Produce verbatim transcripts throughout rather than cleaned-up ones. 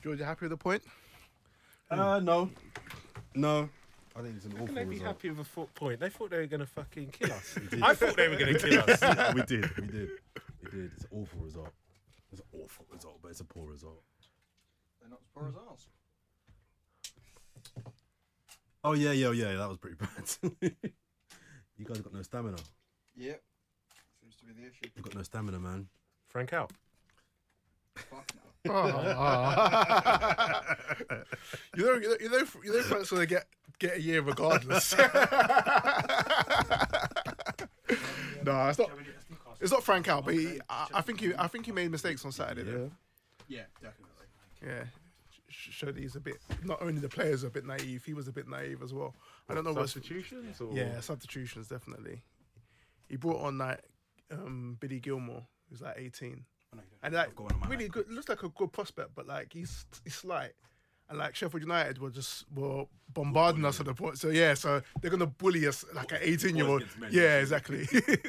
George, you happy with the point? Uh, no. No. I think it's an How awful can they be result. happy with a foot point? They thought they were going to fucking kill us. I thought they were going to kill us. we did, we did. We did. It's an awful result. It's an awful result, but it's a poor result. They're not as poor as ours. Oh, yeah, yeah, yeah, that was pretty bad. You guys got no stamina. Yep. Seems to be the issue. You've got no stamina, man. Frank out. Fuck no. Oh. you know, you know, you know, you know Frank's gonna get get a year regardless. No, it's not. It's not Frank out, but he, I, I think he, I think he made mistakes on Saturday. Yeah. Though. Yeah, definitely. Yeah, Sh- showed he's a bit. Not only the players are a bit naive, he was a bit naive as well. I don't know what Substitutions? Or? Yeah, substitutions definitely. He brought on like um, Billy Gilmore, who's like eighteen. And like I've got one on my really back. good, looks like a good prospect, but like he's he's slight, and like Sheffield United were just were bombarding us at the point. So yeah, so they're gonna bully us like an eighteen year old. against men. Yeah, exactly.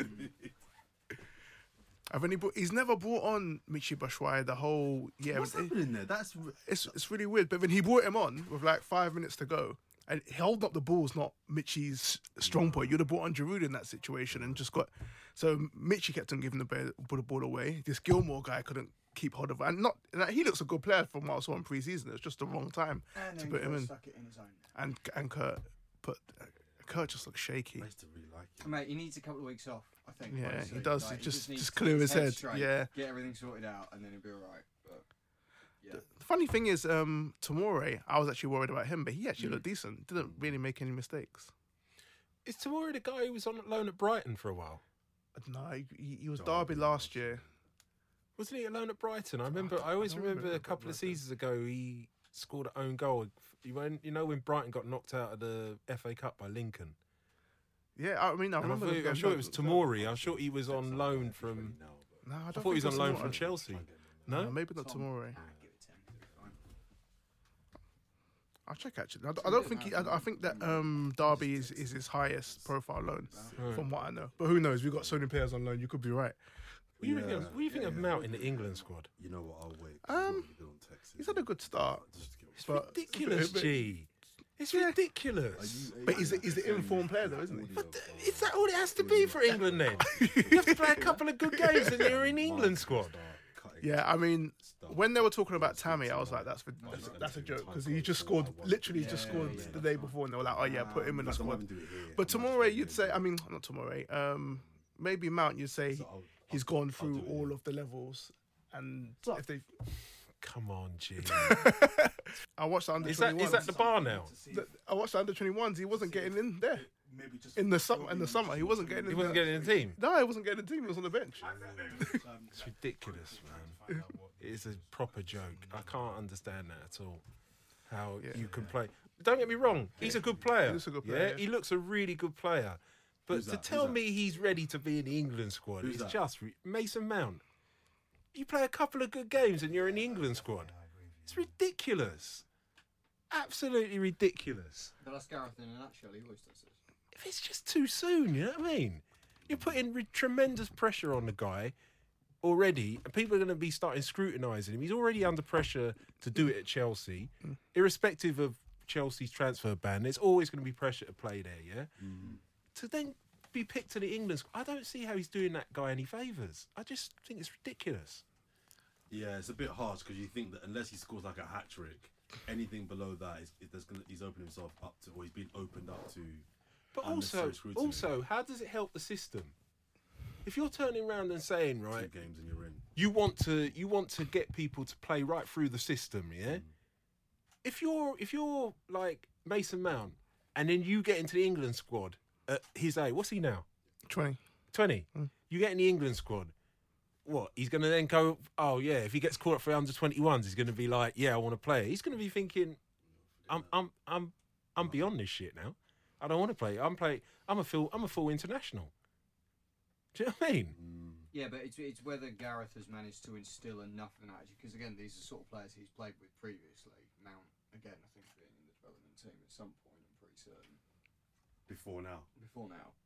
I've only brought, he's never brought on Michy Batshuayi the whole yeah. What's it- happening there? That's it's it's really weird. But when he brought him on with like five minutes to go, and held up the ball's not Mitchy's strong point. You'd have brought on Giroud in that situation and just got. So Mitchy kept on giving the ball, the ball away. This Gilmore guy couldn't keep hold of it. And not and he looks a good player from what I saw in pre-season. It was just the wrong time And to then put him Kurt in. stuck it in his own. And and Kurt put Kurt just looks shaky. I used to really like it. Mate, he needs a couple of weeks off, I think. Yeah, honestly. he does. Like, He just- needs just to clear get his head, straight, yeah. Get everything sorted out, and then he'll be all right. But yeah, The funny thing is, um, Tomori, I was actually worried about him, but he actually looked decent. Didn't really make any mistakes. Is Tamori the guy who was on loan at Brighton for a while? No, he, he was Derby last year. Wasn't he alone at Brighton? I remember. I, always don't remember, remember a couple of Brighton. seasons ago he scored an own goal. He went, you know, when Brighton got knocked out of the F A Cup by Lincoln. Yeah, I mean, I And I remember. thought, them I'm sure it was getting- Tamori. I'm sure he was on loan from. No, I, I don't thought he was think on loan Tomori. from Chelsea. No, No, maybe not Tom. Tomori. Ah, give it to him. It'll be fine. I'll check actually. I, I don't think he, I, I think that um, Derby is, is his highest profile loan, from what I know. But who knows? We've got so many players on loan. You could be right. What do you think of, what do you think of Mount in the England squad? You know what? I'll wait. Um, You're on Texas. He's had a good start, Just to get- It's but ridiculous, but- G. It's Yeah. ridiculous. But he's a, he's an informed player though, isn't he? But th- is that all it has to be for England then? You have to play a couple of good games and you're in England squad. Yeah, I mean, when they were talking about Tammy, I was like, that's that's, that's a joke because he just scored, literally just scored the day before, and they were like, oh yeah, put him in the That's why squad. I'm doing it here. But Tomori, you'd say, I mean, not Tomori, um, maybe Mount, you'd say he's gone through all of the levels, and if they, Come on, G. I watched the under Is that twenty-ones. is that the bar now? The- I watched the under twenty-ones. He wasn't getting in there Maybe just in the summer. In the summer, he wasn't getting. In He wasn't the, getting in the team. No, he wasn't getting in the team. He was on the bench. It's ridiculous, man. It is a proper joke. I can't understand that at all. How Yeah. you can play. Don't get me wrong. He's a good player. He is a good player, Yeah, yeah. he looks a really good player. But Who's to that? tell Who's that? me he's ready to be in the England squad Who's is that? just re- Mason Mount. You play a couple of good games and you're in the England squad. It's ridiculous. Absolutely ridiculous. But that's Gareth in a nutshell. He always does this. If it's just too soon, you know what I mean? You're putting re- tremendous pressure on the guy already, and people are going to be starting scrutinising him. He's already under pressure to do it at Chelsea, irrespective of Chelsea's transfer ban. There's always going to be pressure to play there, yeah? To then be picked to the England squad, I don't see how he's doing that guy any favours. I just think it's ridiculous. Yeah, it's a bit harsh because you think that unless he scores like a hat trick, anything below that is, is there's gonna, he's opening himself up to, or he's been opened up to. But also, unnecessary scrutiny. also, how does it help the system? If you're turning around and saying, Two right, games and you're in. you want to you want to get people to play right through the system, yeah? If you're if you're like Mason Mount and then you get into the England squad at his age, what's he now? Twenty. twenty. You get in the England squad. What? He's going to then go, oh yeah, if he gets caught up for under twenty-ones, he's going to be like, yeah, I want to play. He's going to be thinking, I'm I'm I'm I'm beyond this shit now. I don't want to play. I'm play I'm a full I'm a full international. Do you know what I mean? Yeah, but it's it's whether Gareth has managed to instill enough of an attitude. Because again, these are sort of players he's played with previously. Mount, again, I think being in the development team at some point, I'm pretty certain. Before now. Before now, I'm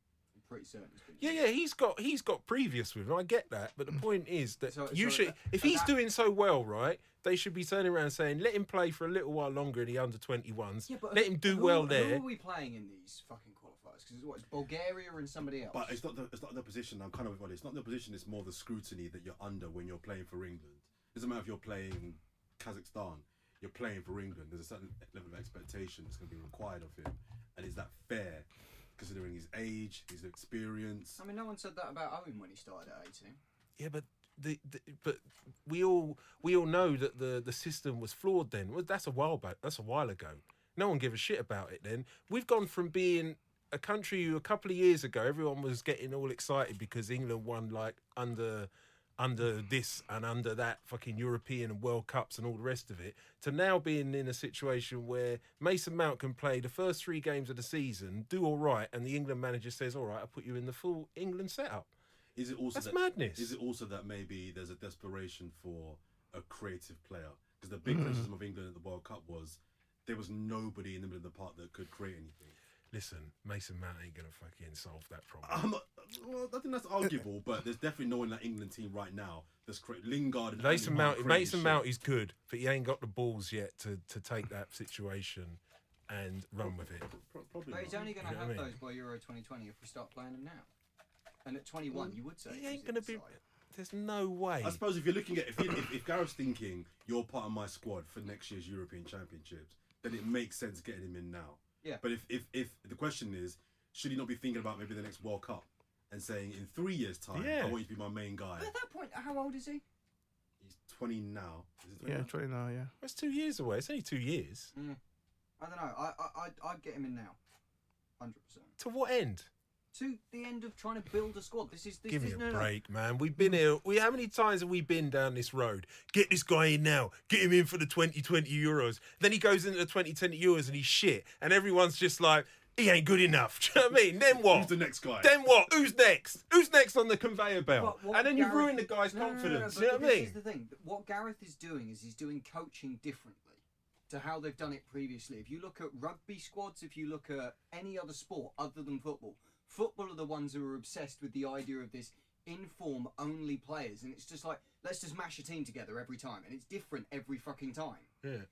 pretty certain. It's been Yeah, yeah, he's got he's got previous with him. I get that, but the point is that So- you so should, that- if so he's that- doing so well, right, they should be turning around and saying, let him play for a little while longer in the under twenty-ones. Yeah, but let who- him do who, well Who there. are we playing in these fucking qualifiers? Because what, it's Bulgaria and somebody else. But it's not the it's not the position. I'm kind of well, it's not the position. It's more the scrutiny that you're under when you're playing for England. It doesn't matter if you're playing Kazakhstan. You're playing for England. There's a certain level of expectation that's going to be required of him, and is that fair, considering his age, his experience? I mean, no one said that about Owen when he started at eighteen. Yeah, but the, the but we all we all know that the the system was flawed then. Well, that's a while back. That's a while ago. No one gave a shit about it then. We've gone from being a country who a couple of years ago everyone was getting all excited because England won like under under this and under that fucking European and World Cups and all the rest of it, to now being in a situation where Mason Mount can play the first three games of the season, do all right, and the England manager says, all right, I'll put you in the full England setup. Is it also That's that, madness. Is it also that maybe there's a desperation for a creative player? Because the big criticism of England at the World Cup was there was nobody in the middle of the park that could create anything. Listen, Mason Mount ain't going to fucking solve that problem. I'm not, well, I think that's arguable, but there's definitely no one in that England team right now that's create Lingard and Mason Andy Mount, creating Mason shit. Mount is good, but he ain't got the balls yet to, to take that situation and run with it. Pro- Probably But he's not. only going to You know have what I mean? those by Euro twenty twenty if we start playing him now. And at twenty-one, you would say He he's ain't going to be. inside. There's no way. I suppose if you're looking at if, you, if if Gareth's thinking you're part of my squad for next year's European Championships, then it makes sense getting him in now. Yeah. But if if if the question is, should he not be thinking about maybe the next World Cup and saying in three years' time, Yeah. I want you to be my main guy. But at that point, how old is he? He's twenty now. Is it twenty Yeah, now? twenty now. Yeah. It's two years away. It's only two years. Mm. I don't know. I, I, I'd, I'd get him in now. one hundred percent. To what end? To the end of trying to build a squad. This is this Give me is a no, no. break, man. We've been here. We how many times have we been down this road? Get this guy in now. Get him in for the twenty twenty Euros. Then he goes into the twenty twenty Euros and he's shit. And everyone's just like, he ain't good enough. Do you know what I mean? Then what? Who's the next guy? Then what? Who's next? Who's next on the conveyor belt? But what And then you Gareth- ruin the guy's No, no, no, no, confidence. but you know what I this mean? is the thing. What Gareth is doing is he's doing coaching differently to how they've done it previously. If you look at rugby squads, if you look at any other sport other than football, football are the ones who are obsessed with the idea of this inform only players, and it's just like, let's just mash a team together every time, and it's different every fucking time. Yeah.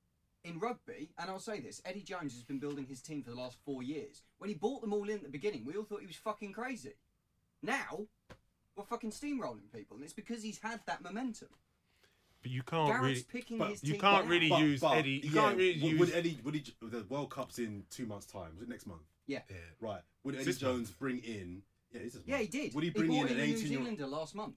In rugby, and I'll say this, Eddie Jones has been building his team for the last four years. When he brought them all in at the beginning, we all thought he was fucking crazy. Now, we're fucking steamrolling people, and it's because he's had that momentum. But you can't Gareth's really. picking but his You team can't now. really use Eddie. You yeah, can't really would, use. would Eddie? Would he? The World Cup's in two months' time. Was it next month? Yeah. Yeah. Right. Would Eddie This Jones bring in? Yeah, this is. Yeah, he did. Would he bring brought in an a New eighteen-year? Zealander last month.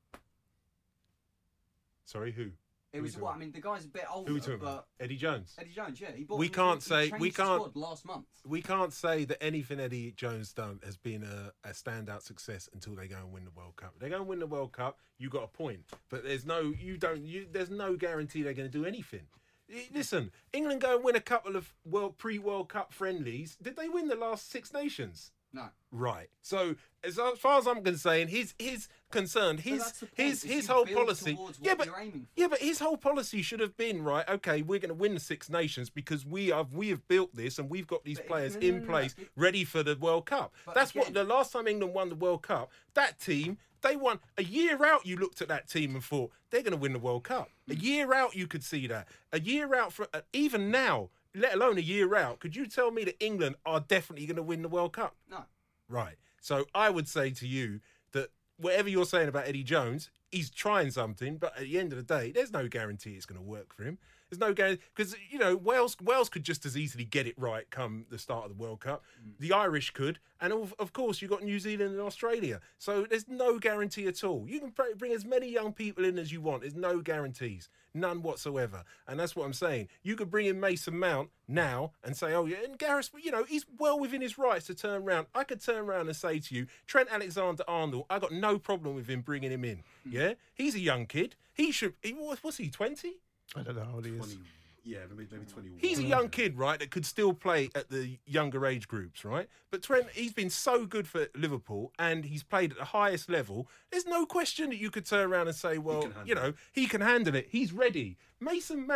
Sorry, who? It Who was you what? I talking mean, the guy's a bit Who are older, we talking but about? Eddie Jones. Eddie Jones, yeah, he bought. We him- can't he say- changed we the can't- squad last month. We can't say that anything Eddie Jones done has been a, a standout success until they go and win the World Cup. If they go and win the World Cup, you got a point. But there's no, you don't, you, there's no guarantee they're going to do anything. I- Listen, England go and win a couple of world pre-World Cup friendlies. Did they win the last Six Nations? No. Right. So as far as I'm concerned, his his concern, But his that's the point, his is his you whole build policy. towards Yeah, what but you're aiming for. yeah, but his whole policy should have been right. Okay, we're going to win the Six Nations because we have we have built this and we've got these But if- players no, no, in no, no, place it- ready for the World Cup. But That's what again- the last time England won the World Cup. That team. They won a year out. You looked at that team and thought they're going to win the World Cup. A year out, you could see that. A year out, for uh, even now, let alone a year out, could you tell me that England are definitely going to win the World Cup? No. Right. So I would say to you that whatever you're saying about Eddie Jones, he's trying something, but at the end of the day, there's no guarantee it's going to work for him. There's no guarantee because you know Wales. Wales could just as easily get it right come the start of the World Cup. The Irish could, and of, of course you got New Zealand and Australia. So there's no guarantee at all. You can pr- bring as many young people in as you want. There's no guarantees, none whatsoever. And that's what I'm saying. You could bring in Mason Mount now and say, oh yeah, and Gareth, you know, he's well within his rights to turn around. I could turn around and say to you, Trent Alexander-Arnold, I got no problem with him bringing him in. Yeah, he's a young kid. He should. He was. Was he twenty? I don't know how old he is. twenty, yeah, maybe maybe twenty-one. He's a young kid, right, that could still play at the younger age groups, right? But Trent, he's been so good for Liverpool and he's played at the highest level. There's no question that you could turn around and say, well, can handle you know, he can handle it. He's ready. Mason Mount,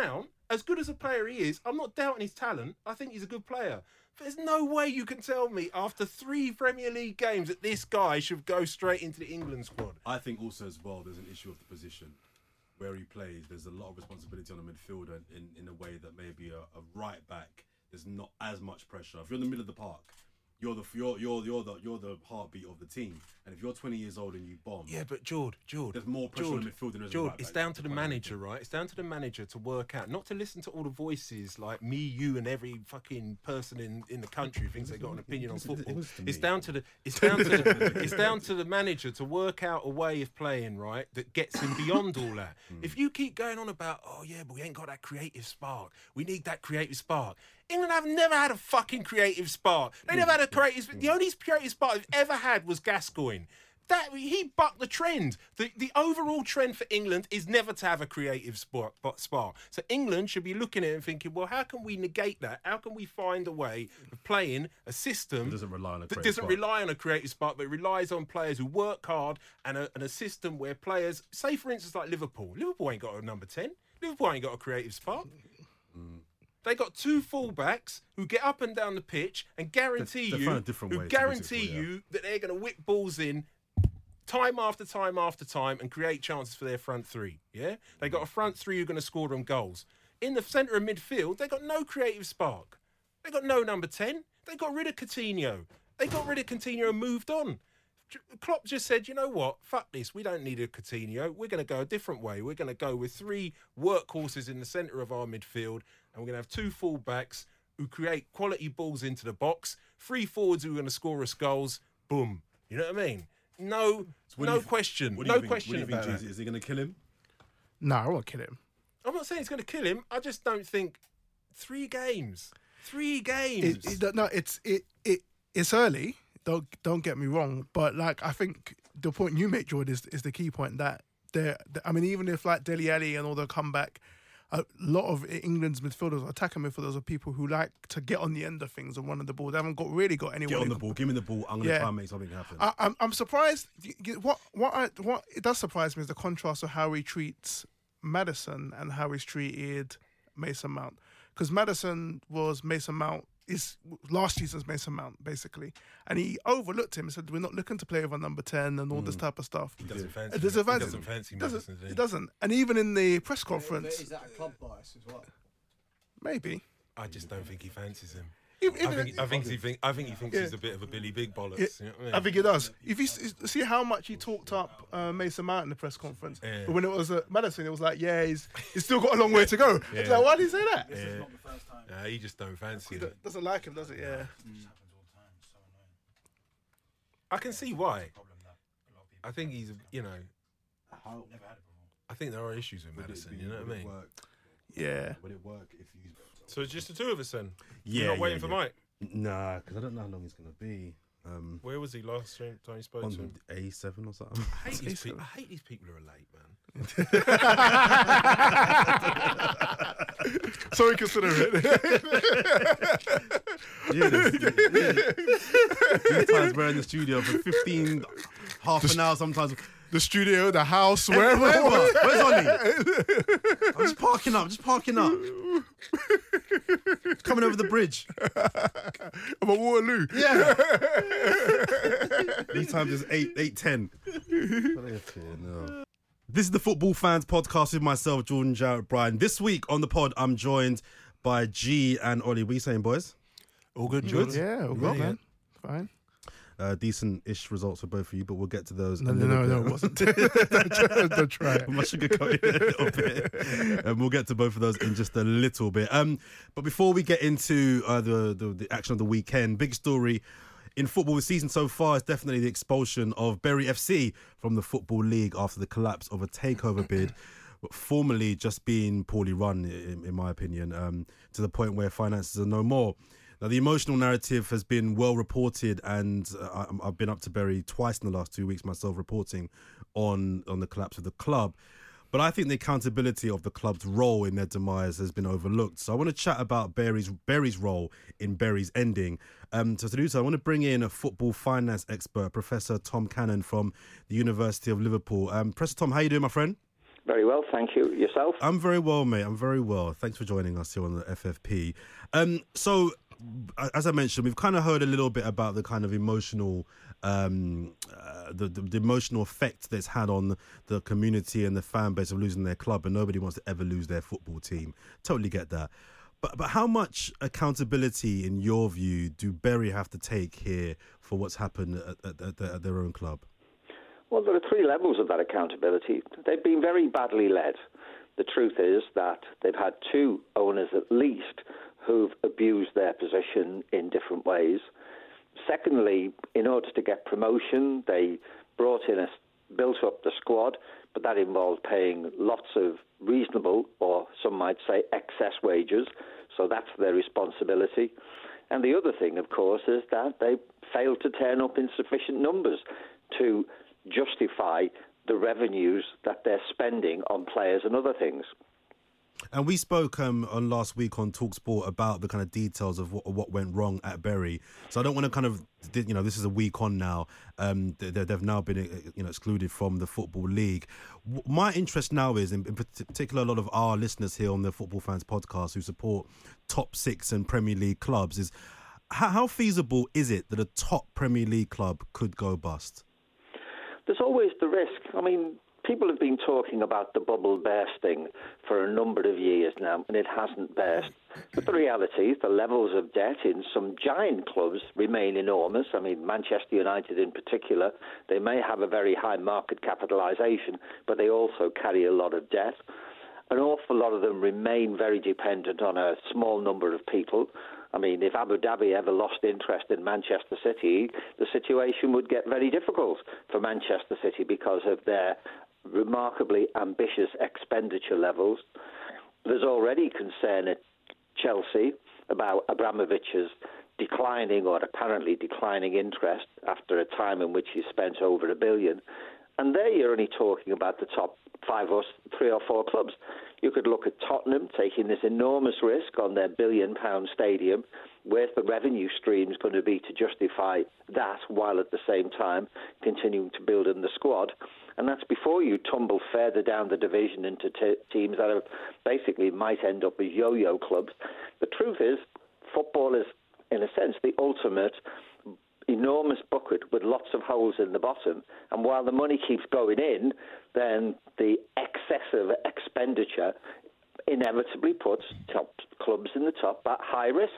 as good as a player he is, I'm not doubting his talent. I think he's a good player. But there's no way you can tell me after three Premier League games that this guy should go straight into the England squad. I think also as well, there's an issue of the position where he plays. There's a lot of responsibility on a midfielder in, in a way that maybe a, a right back, there's not as much pressure. If you're in the middle of the park, You're the you're you're you're the you're the heartbeat of the team, and if you're twenty years old and you bomb, Yeah, but George, George, there's more pressure George, on the midfield than there's George, right it's back. down to the manager, right? It's down to the manager to work out, not to listen to all the voices like me, you, and every fucking person in, in the country who thinks they got an opinion on football. was to It's me. down to the it's down to the it's down to the manager to work out a way of playing, right, that gets him beyond all that. If you keep going on about, oh yeah, but we ain't got that creative spark, we need that creative spark. England have never had a fucking creative spark. They never had a creative. The only creative spark they've ever had was Gascoigne. That he bucked the trend. The the overall trend for England is never to have a creative spark. spark. So England should be looking at it and thinking, well, how can we negate that? How can we find a way of playing a system It doesn't rely on a that creative doesn't spark. rely on a creative spark, but relies on players who work hard and a, and a system where players, say for instance like Liverpool, Liverpool ain't got a number ten. Liverpool ain't got a creative spark. They got two fullbacks who get up and down the pitch and guarantee They- they you, found a different who way to do guarantee it, yeah. you that they're going to whip balls in time after time after time and create chances for their front three. Yeah, they got a front three who are going to score them goals. In the centre of midfield, they got no creative spark. They got no number ten. They got rid of Coutinho. They got rid of Coutinho and moved on. Klopp just said, you know what, fuck this, we don't need a Coutinho, we're going to go a different way. We're going to go with three workhorses in the centre of our midfield, and we're going to have two full-backs who create quality balls into the box, three forwards who are going to score us goals, boom. You know what I mean? No, What do no you th- question, what do no you think- question What do you about think, that. Jeezy? Is he going to kill him? No, I won't kill him. I'm not saying it's going to kill him, I just don't think three games, three games. It, it, no, it's it, it it's early. Don't don't get me wrong, but like I think the point you make, Jordan, is is the key point that there. I mean, even if like Dele Alli and all the comeback, a lot of England's midfielders, attacking midfielders, are people who like to get on the end of things and run on the ball. They haven't got really got anyone. Get on who the can- ball. Give me the ball. I'm going to Yeah. try and make something happen. I, I'm I'm surprised. What what I, what it does surprise me is the contrast of how he treats Maddison and how he's treated Mason Mount. Because Maddison was Mason Mount is last season's Mason Mount basically, and he overlooked him and said, "We're not looking to play with a number ten and all this type of stuff." he doesn't fancy, There's he a fancy- doesn't fancy doesn't, Maddison, does he? it doesn't. And even in the press But conference, is that a club bias as well? maybe. I just don't think he fancies him. Even- I even- think, I think he think I think he thinks Yeah. he's a bit of a Billy Big bollocks. Yeah, You know what I mean? I think it does. If you s- see how much he talked up uh, Mason Mount in the press conference, Yeah. but when it was uh, Maddison, it was like, yeah, he's he's still got a long way to go. It's Yeah. like, why did he say that? This Yeah. is not the first time. Nah, he just don't fancy He it. do- doesn't like him, does it? Yeah. This happens all the time. It's so annoying. I can see why. Problem that a lot of people I think he's, you know, How never had it before. I think there are issues with would it Madison. be- You know what would I it mean? work? Yeah. Would it work if you? So it's just the two of us then. Yeah, You're not waiting yeah, for yeah. Mike. Nah, because I don't know how long he's going to be. Um, Where was he last time you spoke to on him? A seven or something. I hate, these Decent. people, I hate these people who are late, man. Sorry, consider it. Yeah, there's- sometimes we're in the studio for fifteen, half an hour. Sometimes The studio, the house, wherever. wherever. Where's Ollie? I'm just parking up. Just parking up. Coming over the bridge. I'm at Waterloo. Yeah. These times is eight, eight ten. This is the Football Fans Podcast with myself, Jordan Jarrett Bryan. This week on the pod, I'm joined by G and Ollie. What are you saying, boys? All good, Good. Jordan? Yeah, all Yeah, good, yeah. man. Fine. Uh, decent-ish results for both of you, but we'll get to those. No, a no, little no, no, bit. it wasn't. Don't try- don't try it. I must sugarcoat it a little bit. And we'll get to both of those in just a little bit. Um, but before we get into uh, the, the the action of the weekend, big story in football this season so far is definitely the expulsion of Bury F C from the Football League after the collapse of a takeover bid, formerly just being poorly run, in, in my opinion, um, to the point where finances are no more. Now, the emotional narrative has been well reported, and uh, I- I've been up to Bury twice in the last two weeks myself reporting on, on the collapse of the club. But I think the accountability of the club's role in their demise has been overlooked. So I want to chat about Bury's, Bury's role in Bury's ending. Um, so to do so, I want to bring in a football finance expert, Professor Tom Cannon from the University of Liverpool. Um, Professor Tom, how you doing, my friend? Very well, thank you. Yourself? I'm very well, mate. I'm very well. Thanks for joining us here on the F F P. Um, so, as I mentioned, we've kind of heard a little bit about the kind of emotional, um, uh, the, the the emotional effect that's had on the community and the fan base of losing their club, and nobody wants to ever lose their football team. Totally get that. But but how much accountability, in your view, do Bury have to take here for what's happened at, at, at, at their own club? Well, there are three levels of that accountability. They've been very badly led. The truth is that they've had two owners at least who've abused their position in different ways. Secondly, in order to get promotion, they brought in a, built up the squad, but that involved paying lots of reasonable, or some might say excess wages, so that's their responsibility. And the other thing, of course, is that they failed to turn up in sufficient numbers to justify the revenues that they're spending on players and other things. And we spoke um, on last week on TalkSport about the kind of details of what, what went wrong at Bury. So I don't want to kind of, you know, this is a week on now. Um, they, they've now been, you know, excluded from the Football League. My interest now is, in, in particular, a lot of our listeners here on the Football Fans podcast who support top six and Premier League clubs, is how, how feasible is it that a top Premier League club could go bust? There's always the risk. I mean, people have been talking about the bubble bursting for a number of years now, and it hasn't burst. But the reality is the levels of debt in some giant clubs remain enormous. I mean, Manchester United in particular, they may have a very high market capitalisation, but they also carry a lot of debt. An awful lot of them remain very dependent on a small number of people. I mean, if Abu Dhabi ever lost interest in Manchester City, the situation would get very difficult for Manchester City because of their remarkably ambitious expenditure levels. There's already concern at Chelsea about Abramovich's declining or apparently declining interest after a time in which he spent over a billion. And there you're only talking about the top five or three or four clubs. You could look at Tottenham taking this enormous risk on their billion-pound stadium. Where's the revenue streams going to be to justify that while at the same time continuing to build in the squad? And that's before you tumble further down the division into t- teams that are basically might end up as yo-yo clubs. The truth is, football is, in a sense, the ultimate enormous bucket with lots of holes in the bottom, and while the money keeps going in, then the excessive expenditure inevitably puts top clubs in the top at high risk.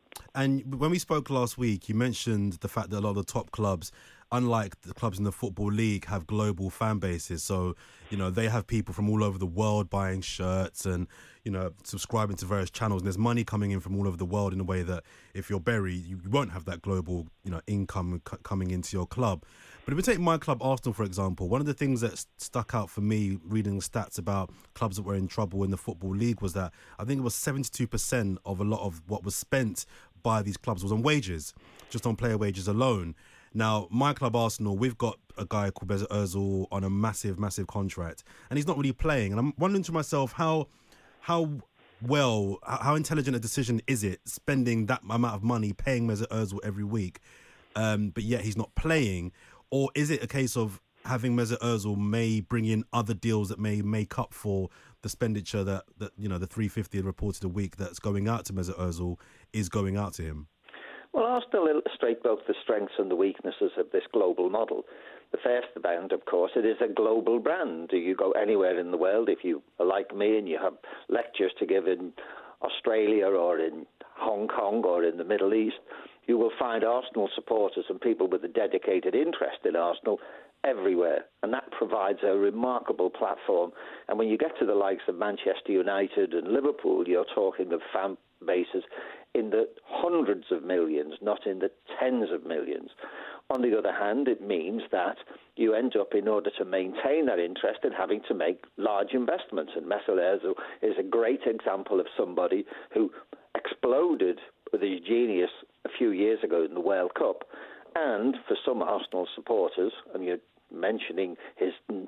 And when we spoke last week, you mentioned the fact that a lot of the top clubs, unlike the clubs in the Football League, have global fan bases. So, you know, they have people from all over the world buying shirts and, you know, subscribing to various channels. And there's money coming in from all over the world in a way that if you're Bury, you won't have that global, you know, income c- coming into your club. But if we take my club, Arsenal, for example, one of the things that st- stuck out for me reading stats about clubs that were in trouble in the Football League was that I think it was seventy-two percent of a lot of what was spent by these clubs was on wages, just on player wages alone. Now, my club, Arsenal, we've got a guy called Mesut Ozil on a massive, massive contract, and he's not really playing. And I'm wondering to myself, how how well, how intelligent a decision is it spending that amount of money, paying Mesut Ozil every week, um, but yet he's not playing? Or is it a case of having Mesut Ozil may bring in other deals that may make up for the expenditure that, that you know, the three hundred fifty reported a week that's going out to Mesut Ozil is going out to him? Well, Arsenal illustrate both the strengths and the weaknesses of this global model. The first brand, of course, it is a global brand. You go anywhere in the world, if you are like me and you have lectures to give in Australia or in Hong Kong or in the Middle East, you will find Arsenal supporters and people with a dedicated interest in Arsenal everywhere, and that provides a remarkable platform. And when you get to the likes of Manchester United and Liverpool, you're talking of fan bases in the hundreds of millions, not in the tens of millions. On the other hand, it means that you end up, in order to maintain that interest, in having to make large investments. And Mesut Ozil is a great example of somebody who exploded with his genius a few years ago in the World Cup. And for some Arsenal supporters, and you're mentioning his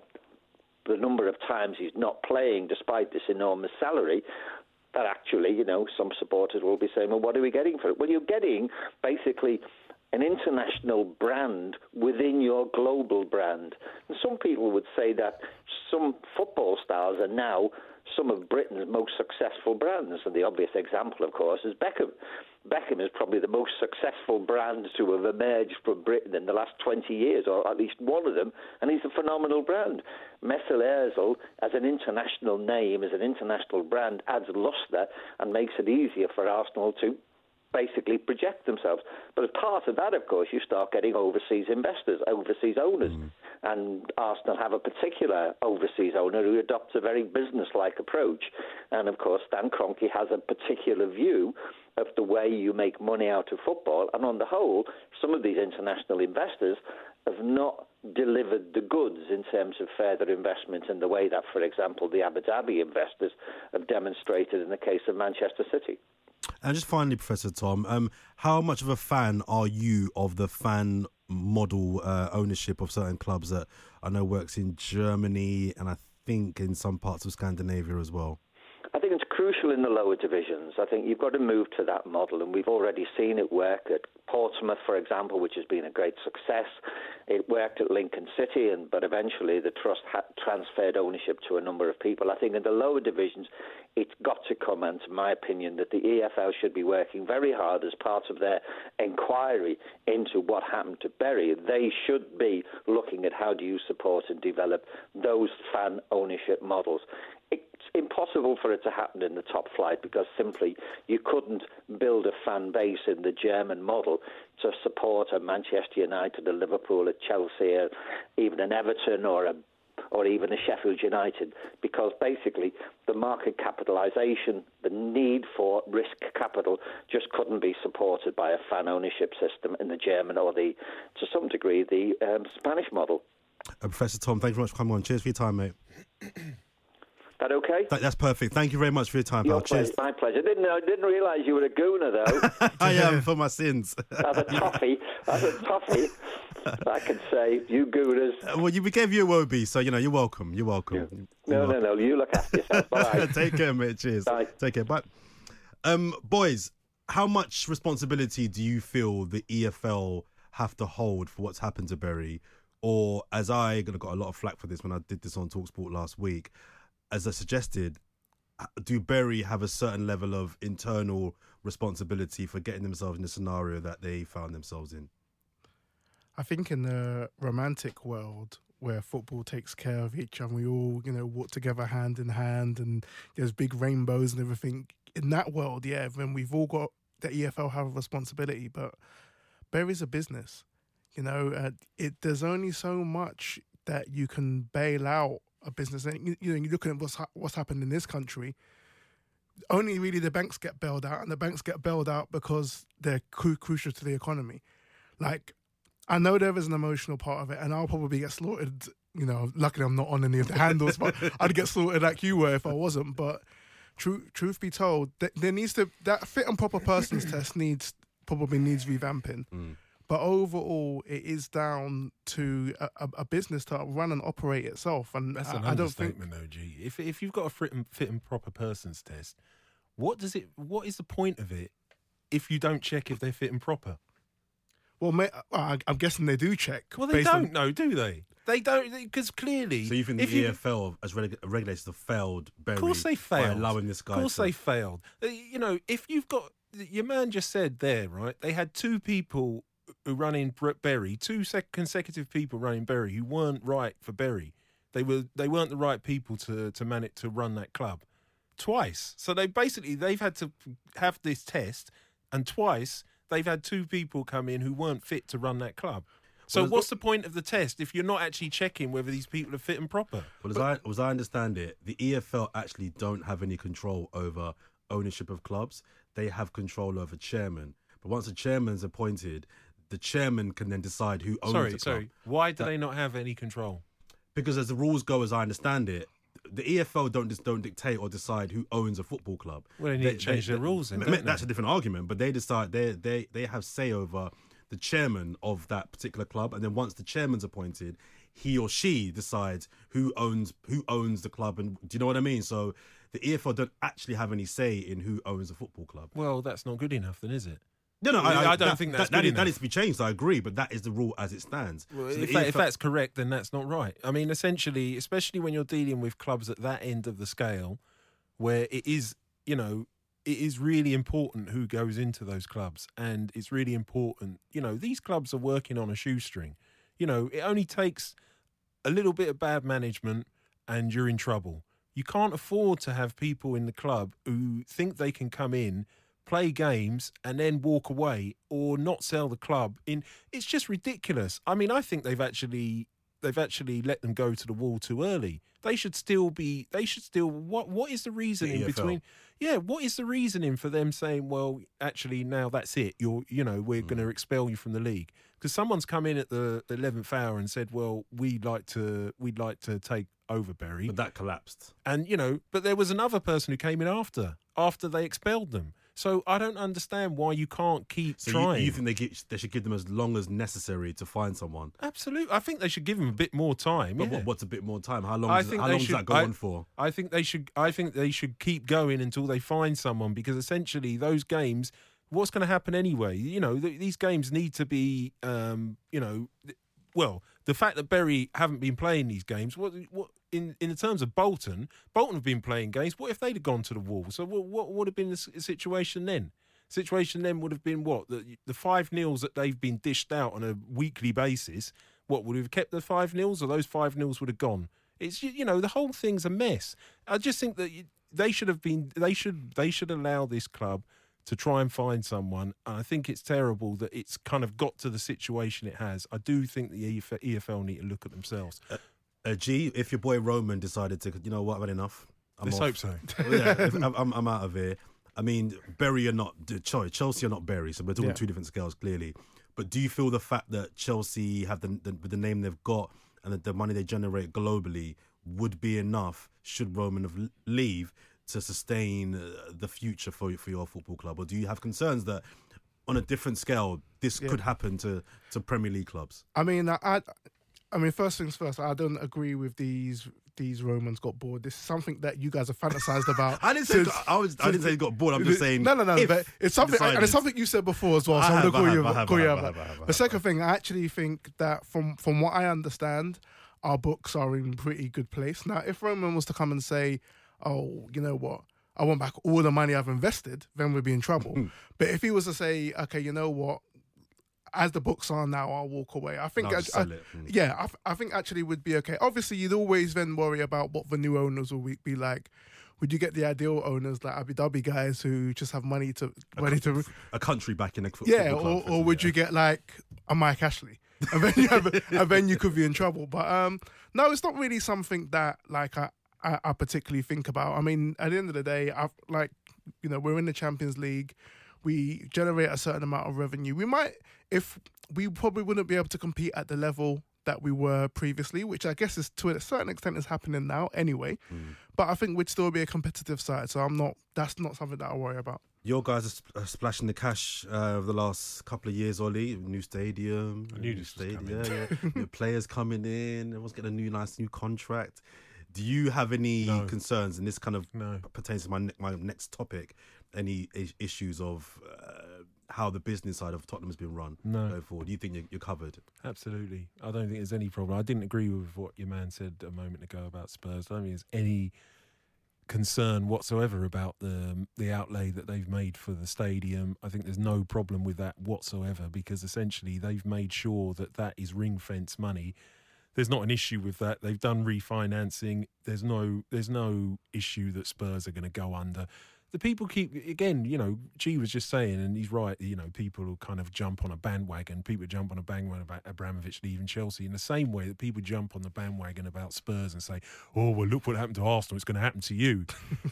the number of times he's not playing despite this enormous salary, that actually, you know, some supporters will be saying, well, what are we getting for it? Well, you're getting basically an international brand within your global brand. And some people would say that some football stars are now some of Britain's most successful brands. And the obvious example, of course, is Beckham. Beckham is probably the most successful brand to have emerged from Britain in the last twenty years, or at least one of them, and he's a phenomenal brand. Mesut Ozil, as an international name, as an international brand, adds lustre and makes it easier for Arsenal to basically project themselves. But as part of that, of course, you start getting overseas investors, overseas owners. Mm. And Arsenal have a particular overseas owner who adopts a very business-like approach. And, of course, Stan Kroenke has a particular view of the way you make money out of football. And on the whole, some of these international investors have not delivered the goods in terms of further investment in the way that, for example, the Abu Dhabi investors have demonstrated in the case of Manchester City. And just finally, Professor Tom, um, how much of a fan are you of the fan model uh, ownership of certain clubs that I know works in Germany and I think in some parts of Scandinavia as well? I think it's crucial in the lower divisions. I think you've got to move to that model, and we've already seen it work at Portsmouth, for example, which has been a great success. It worked at Lincoln City, and but eventually the trust had transferred ownership to a number of people. I think in the lower divisions, it's got to come, and to my opinion, that the E F L should be working very hard as part of their inquiry into what happened to Bury. They should be looking at how do you support and develop those fan ownership models. It's impossible for it to happen in the top flight because simply you couldn't build a fan base in the German model to support a Manchester United, a Liverpool, a Chelsea, a, even an Everton or a or even a Sheffield United, because basically the market capitalisation, the need for risk capital just couldn't be supported by a fan ownership system in the German or the, to some degree, the um, Spanish model. Uh, Professor Tom, thank you very much for coming on. Cheers for your time, mate. That okay? That, that's perfect. Thank you very much for your time, Your pal. pleasure, Cheers. my pleasure. I didn't, I didn't realise you were a gooner, though. I am, for my sins. As a toffee, as a toffee, I can say, you gooners. Uh, well, you, we gave you a Wobie, so, you know, you're welcome. You're welcome. Yeah. You're No, welcome. no, no. You look after yourself. Bye. Take care, mate. Cheers. Bye. Take care. Bye. Um, boys, how much responsibility do you feel the E F L have to hold for what's happened to Bury? Or, as I got a lot of flack for this when I did this on TalkSport last week, as I suggested, do Bury have a certain level of internal responsibility for getting themselves in the scenario that they found themselves in? I think in the romantic world where football takes care of each other, we all, you know, walk together hand in hand and there's big rainbows and everything. In that world, yeah, then we've all got, the E F L have a responsibility, but Bury's a business. You know, uh, it there's only so much that you can bail out a business. And, you, you know, you're looking at what's, ha- what's happened in this country. Only really the banks get bailed out, and the banks get bailed out because they're cru- crucial to the economy. Like, I know there is an emotional part of it, and I'll probably get slaughtered. You know, luckily I'm not on any of the handles, but I'd get slaughtered like you were if I wasn't. But truth, truth be told, th- there needs to that fit and proper persons test needs probably needs revamping. Mm. But overall, it is down to a, a, a business to run and operate itself. And that's I, an I don't think understatement, though, G. If if you've got a fit and, fit and proper persons test, what does it? What is the point of it if you don't check if they're fit and proper? Well, mate, I, I'm guessing they do check. Well, they don't know, do they? They don't, because clearly. So you think the you, E F L as reg- regulators have failed Bury? Of course they failed. By allowing this guy. Of course to... they failed. You know, if you've got your man just said there, right? They had two people who running Bury, two sec- consecutive people running Bury who weren't right for Bury. They were they weren't the right people to to man it to run that club twice. So they basically they've had to have this test, and twice they've had two people come in who weren't fit to run that club. So well, what's the point of the test if you're not actually checking whether these people are fit and proper? Well, as I as I understand it, the E F L actually don't have any control over ownership of clubs. They have control over chairman. But once the chairman's appointed, the chairman can then decide who owns sorry, the club. Sorry, why do that, they not have any control? Because as the rules go, as I understand it, the E F L don't just don't dictate or decide who owns a football club. Well, they need they, to change they, their rules then, don't That's they? a different argument, but they decide, they they they have say over the chairman of that particular club, and then once the chairman's appointed, he or she decides who owns who owns the club, and do you know what I mean? So the E F L don't actually have any say in who owns a football club. Well, that's not good enough then, is it? No, no, I, I, I don't that, think that, that's that, good needs, that enough. needs to be changed. I agree, but that is the rule as it stands. Well, So if, the that, E F L if that's correct, then that's not right. I mean, essentially, especially when you're dealing with clubs at that end of the scale, where it is, you know, it is really important who goes into those clubs, and it's really important. You know, these clubs are working on a shoestring. You know, it only takes a little bit of bad management, and you're in trouble. You can't afford to have people in the club who think they can come in, play games, and then walk away or not sell the club. In it's just ridiculous. I mean, I think they've actually they've actually let them go to the wall too early. They should still be. They should still. What What is the reasoning E F L. between? Yeah, what is the reasoning for them saying, well, actually, now that's it. You're, you know, we're Mm. going to expel you from the league because someone's come in at the eleventh hour and said, well, we'd like to, we'd like to take over Bury. But that collapsed. And, you know, but there was another person who came in after, after they expelled them. So I don't understand why you can't keep So trying. you, you think they get, they should give them as long as necessary to find someone? Absolutely. I think they should give them a bit more time. But yeah. what, what's a bit more time? How long? I Does, think how they long does should- that go I- on for? I think they should. I think they should keep going until they find someone, because essentially those games, what's going to happen anyway? You know, th- these games need to be, um, you know, th- well, the fact that Bury haven't been playing these games, what, what in in the terms of Bolton, Bolton have been playing games. What if they'd have gone to the wall? So what, what would have been the s- situation then? Situation then would have been what the the five nils that they've been dished out on a weekly basis. What would have kept the five nils, or those five nils would have gone? It's you know the whole thing's a mess. I just think that you- they should have been. They should. They should allow this club to try and find someone. And I think it's terrible that it's kind of got to the situation it has. I do think the E F L, E F L need to look at themselves. Uh, G, if your boy Roman decided to, you know what, I've had enough. I'm Let's off. hope so. Well, yeah, if- I'm, I'm, I'm out of here. I mean, Bury are not, sorry, Chelsea are not Bury, so we're talking Yeah. two different scales, clearly. But do you feel the fact that Chelsea have the the, the name they've got and the, the money they generate globally would be enough, should Roman have l- leave, to sustain uh, the future for, for your football club? Or do you have concerns that on a different scale, this Yeah. could happen to, to Premier League clubs? I mean, I, I, I mean, first things first. I don't agree with these. These Romans got bored. This is something that you guys have fantasized about. I didn't say since- I was. I didn't say he got bored. I'm just saying. No, no, no. if But it's something, and decided- it's something you said before as well. So I I'm have, gonna call I you. have, I have, call I you have, out. I have, I have, I The have. second thing, I actually think that from from what I understand, our books are in pretty good place now. If Roman was to come and say, "Oh, you know what? I want back all the money I've invested," then we'd be in trouble. But if he was to say, "Okay, you know what? As the books are now, I'll walk away," I think No, I- just I- sell it. Mm. yeah, I, th- I think actually would be okay. Obviously, you'd always then worry about what the new owners will be like. Would you get the ideal owners like Abu Dhabi guys who just have money to ready to, A country back in a fo- yeah, football club, or, for or would instance, you get like a Mike Ashley, and then you have, and then you could be in trouble. But um, no, it's not really something that like I, I, I particularly think about. I mean, at the end of the day, I've like you know we're in the Champions League. We generate a certain amount of revenue. We might, if we probably wouldn't be able to compete at the level that we were previously, which I guess is to a certain extent is happening now anyway. Mm. But I think we'd still be a competitive side. So I'm not. That's not something that I worry about. Your guys are, sp- are splashing the cash uh, over the last couple of years, Ollie. New stadium, I knew new this was stadium, coming. yeah, yeah. New players coming in. Everyone's getting a new, nice new contract. Do you have any No. concerns? And this kind of No. pertains to my ne- my next topic. Any I- issues of uh, how the business side of Tottenham has been run No. going forward? Do you think you're, you're covered? Absolutely. I don't think there's any problem. I didn't agree with what your man said a moment ago about Spurs. I don't think there's any concern whatsoever about the the outlay that they've made for the stadium. I think there's no problem with that whatsoever, because essentially they've made sure that that is ring fence money. There's not an issue with that. They've done refinancing. There's no there's no issue that Spurs are going to go under. The people keep, again, you know, G was just saying, and he's right, you know, people will kind of jump on a bandwagon. People jump on a bandwagon about Abramovich leaving Chelsea in the same way that people jump on the bandwagon about Spurs and say, oh, well, look what happened to Arsenal. It's going to happen to you.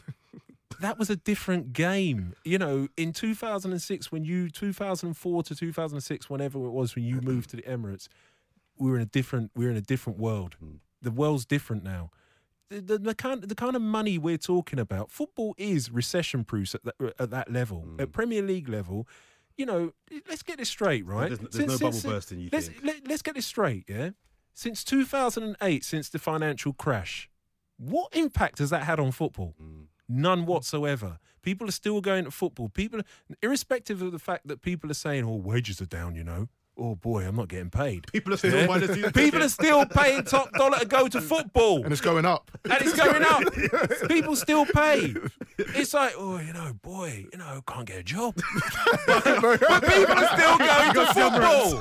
That was a different game. You know, in two thousand six, when you, two thousand four to two thousand six, whenever it was, when you moved to the Emirates, we were in a different, we were in a different world. The world's different now. The, the, the kind the kind of money we're talking about, football is recession proof at that, at that level, Mm. at Premier League level. You know, let's get this straight, right? There's, there's Since- no bubble since- bursting, you let's think? let, let's get this straight, yeah. Since two thousand eight, since the financial crash, what impact has that had on football? Mm. None whatsoever. People are still going to football. People, irrespective of the fact that people are saying, "Oh, wages are down," you know. Oh boy, I'm not getting paid. People are still buying the season People ticket. are still paying top dollar to go to football. And it's going up. And it's going up. People still pay. It's like, oh, you know, boy, you know, can't get a job. but people are still going to football.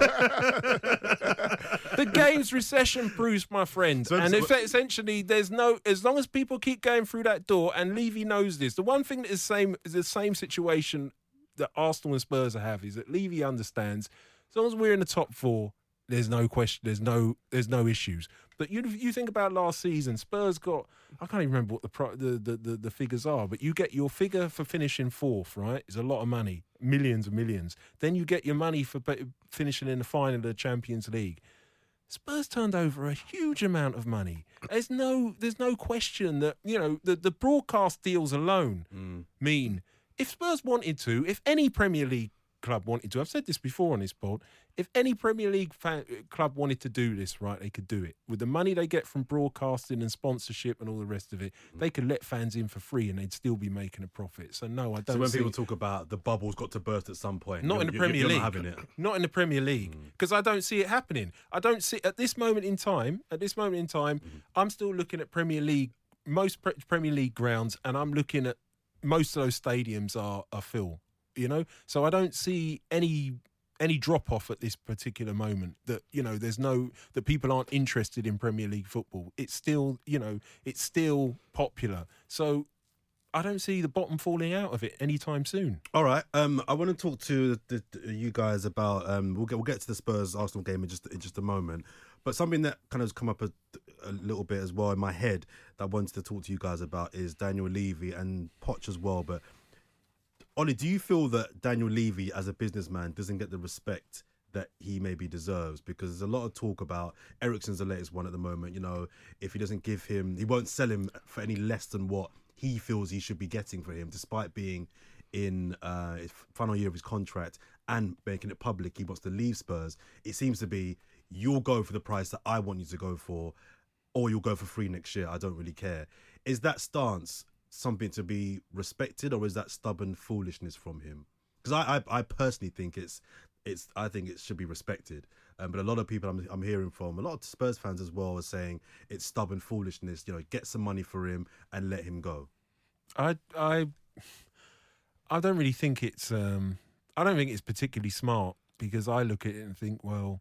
The game's recession proofs, my friends. So- and so- if essentially, there's no, as long as people keep going through that door, and Levy knows this, the one thing that is same is the same situation that Arsenal and Spurs have is that Levy understands. As long as we're in the top four, there's no question. There's no. There's no issues. But you you think about last season, Spurs got. I can't even remember what the pro, the, the the the figures are. But you get your figure for finishing fourth, right? Is a lot of money, millions and millions. Then you get your money for be- finishing in the final of the Champions League. Spurs turned over a huge amount of money. There's no. There's no question that you know the the broadcast deals alone Mm. mean if Spurs wanted to, if any Premier League club wanted to, I've said this before on this pod, if any Premier League fan, club wanted to do this, right, they could do it. With the money they get from broadcasting and sponsorship and all the rest of it, they could let fans in for free and they'd still be making a profit. So no, I don't So when see people talk about the bubble's got to burst at some point, not you're- in the you're- Premier you're League. not having it. Not in the Premier League. Because I don't see it happening. I don't see at this moment in time, at this moment in time, I'm still looking at Premier League, most pre- Premier League grounds, and I'm looking at most of those stadiums are, are full. You know? So I don't see any any drop off at this particular moment that, you know, there's no that people aren't interested in Premier League football. It's still, you know, it's still popular. So I don't see the bottom falling out of it anytime soon. All right. Um, I want to talk to the, the, you guys about. Um, we'll get we'll get to the Spurs Arsenal game in just in just a moment. But something that kind of has come up a, a little bit as well in my head that I wanted to talk to you guys about is Daniel Levy and Poch as well. But Ollie, do you feel that Daniel Levy as a businessman doesn't get the respect that he maybe deserves? Because there's a lot of talk about Eriksen's the latest one at the moment. You know, if he doesn't give him, he won't sell him for any less than what he feels he should be getting for him, despite being in uh, his final year of his contract and making it public he wants to leave Spurs. It seems to be, you'll go for the price that I want you to go for, or you'll go for free next year. I don't really care. Is that stance something to be respected, or is that stubborn foolishness from him? Because I, I, I personally think it's, it's. I think it should be respected. Um, but a lot of people I'm, I'm hearing from, a lot of Spurs fans as well, are saying it's stubborn foolishness. You know, get some money for him and let him go. I I I don't really think it's um I don't think it's particularly smart, because I look at it and think, well,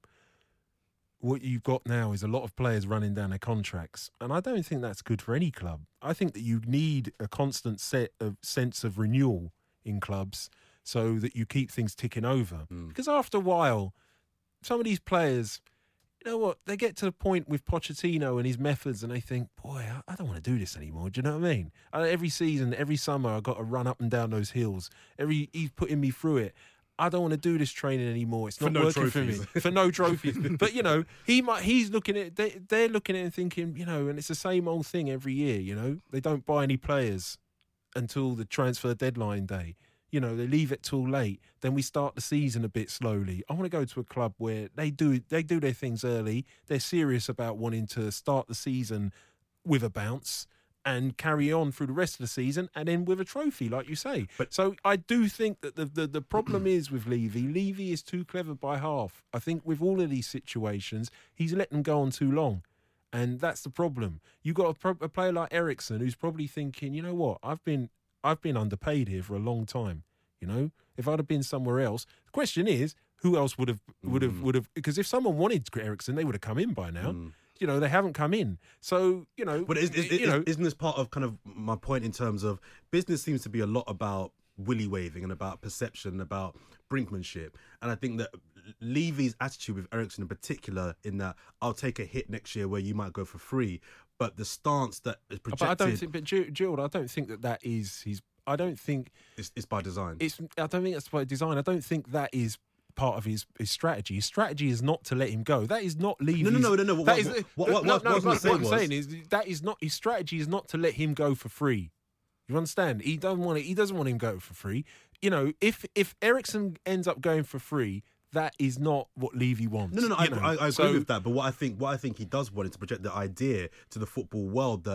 what you've got now is a lot of players running down their contracts, and I don't think that's good for any club. I think that you need a constant set of sense of renewal in clubs so that you keep things ticking over. Mm. Because after a while, some of these players, you know what, they get to the point with Pochettino and his methods and they think, boy, I, I don't want to do this anymore. Do you know what I mean? I, every season, every summer, I've got to run up and down those hills. Every He's putting me through it. I don't want to do this training anymore. It's For not no working trophies. for me. For no trophies. But, you know, he might. He's looking at they, they're looking at it and thinking, you know, and it's the same old thing every year, you know. They don't buy any players until the transfer deadline day. You know, they leave it till late. Then we start the season a bit slowly. I want to go to a club where they do they do their things early. They're serious about wanting to start the season with a bounce and carry on through the rest of the season and then with a trophy, like you say. But- so I do think that the, the, the problem is with Levy, Levy is too clever by half. I think with all of these situations, he's let them go on too long. And that's the problem. You got a, pro- a player like Eriksen who's probably thinking, you know what, I've been I've been underpaid here for a long time. You know, if I'd have been somewhere else, the question is, who else would have would have would have? Because if someone wanted Eriksen, they would have come in by now. Mm. You know, they haven't come in. So you know, But is, is, you is, know, isn't this part of kind of my point in terms of business seems to be a lot about willy waving and about perception, about brinkmanship, and I think that Levy's attitude with Eriksen in particular, in that I'll take a hit next year where you might go for free, but the stance that is projected, but I don't think. But Ju- Gerald, I don't think that that is his. I don't think is, is by design. it's. I don't think that's by design. I don't think that is part of his, his strategy. His strategy is not to let him go. That is not Levy's. No, no, no, no, no. What- That is, what- what- what- no, what no, I was gonna what say I'm was- saying is that is not his strategy. Is not to let him go for free. You understand? He doesn't want it. He doesn't want him go for free. You know, if if Eriksen ends up going for free, that is not what Levy wants. No, no, no. I, you know? I, I agree So- with that. But what I think, what I think he does want is to project the idea to the football world that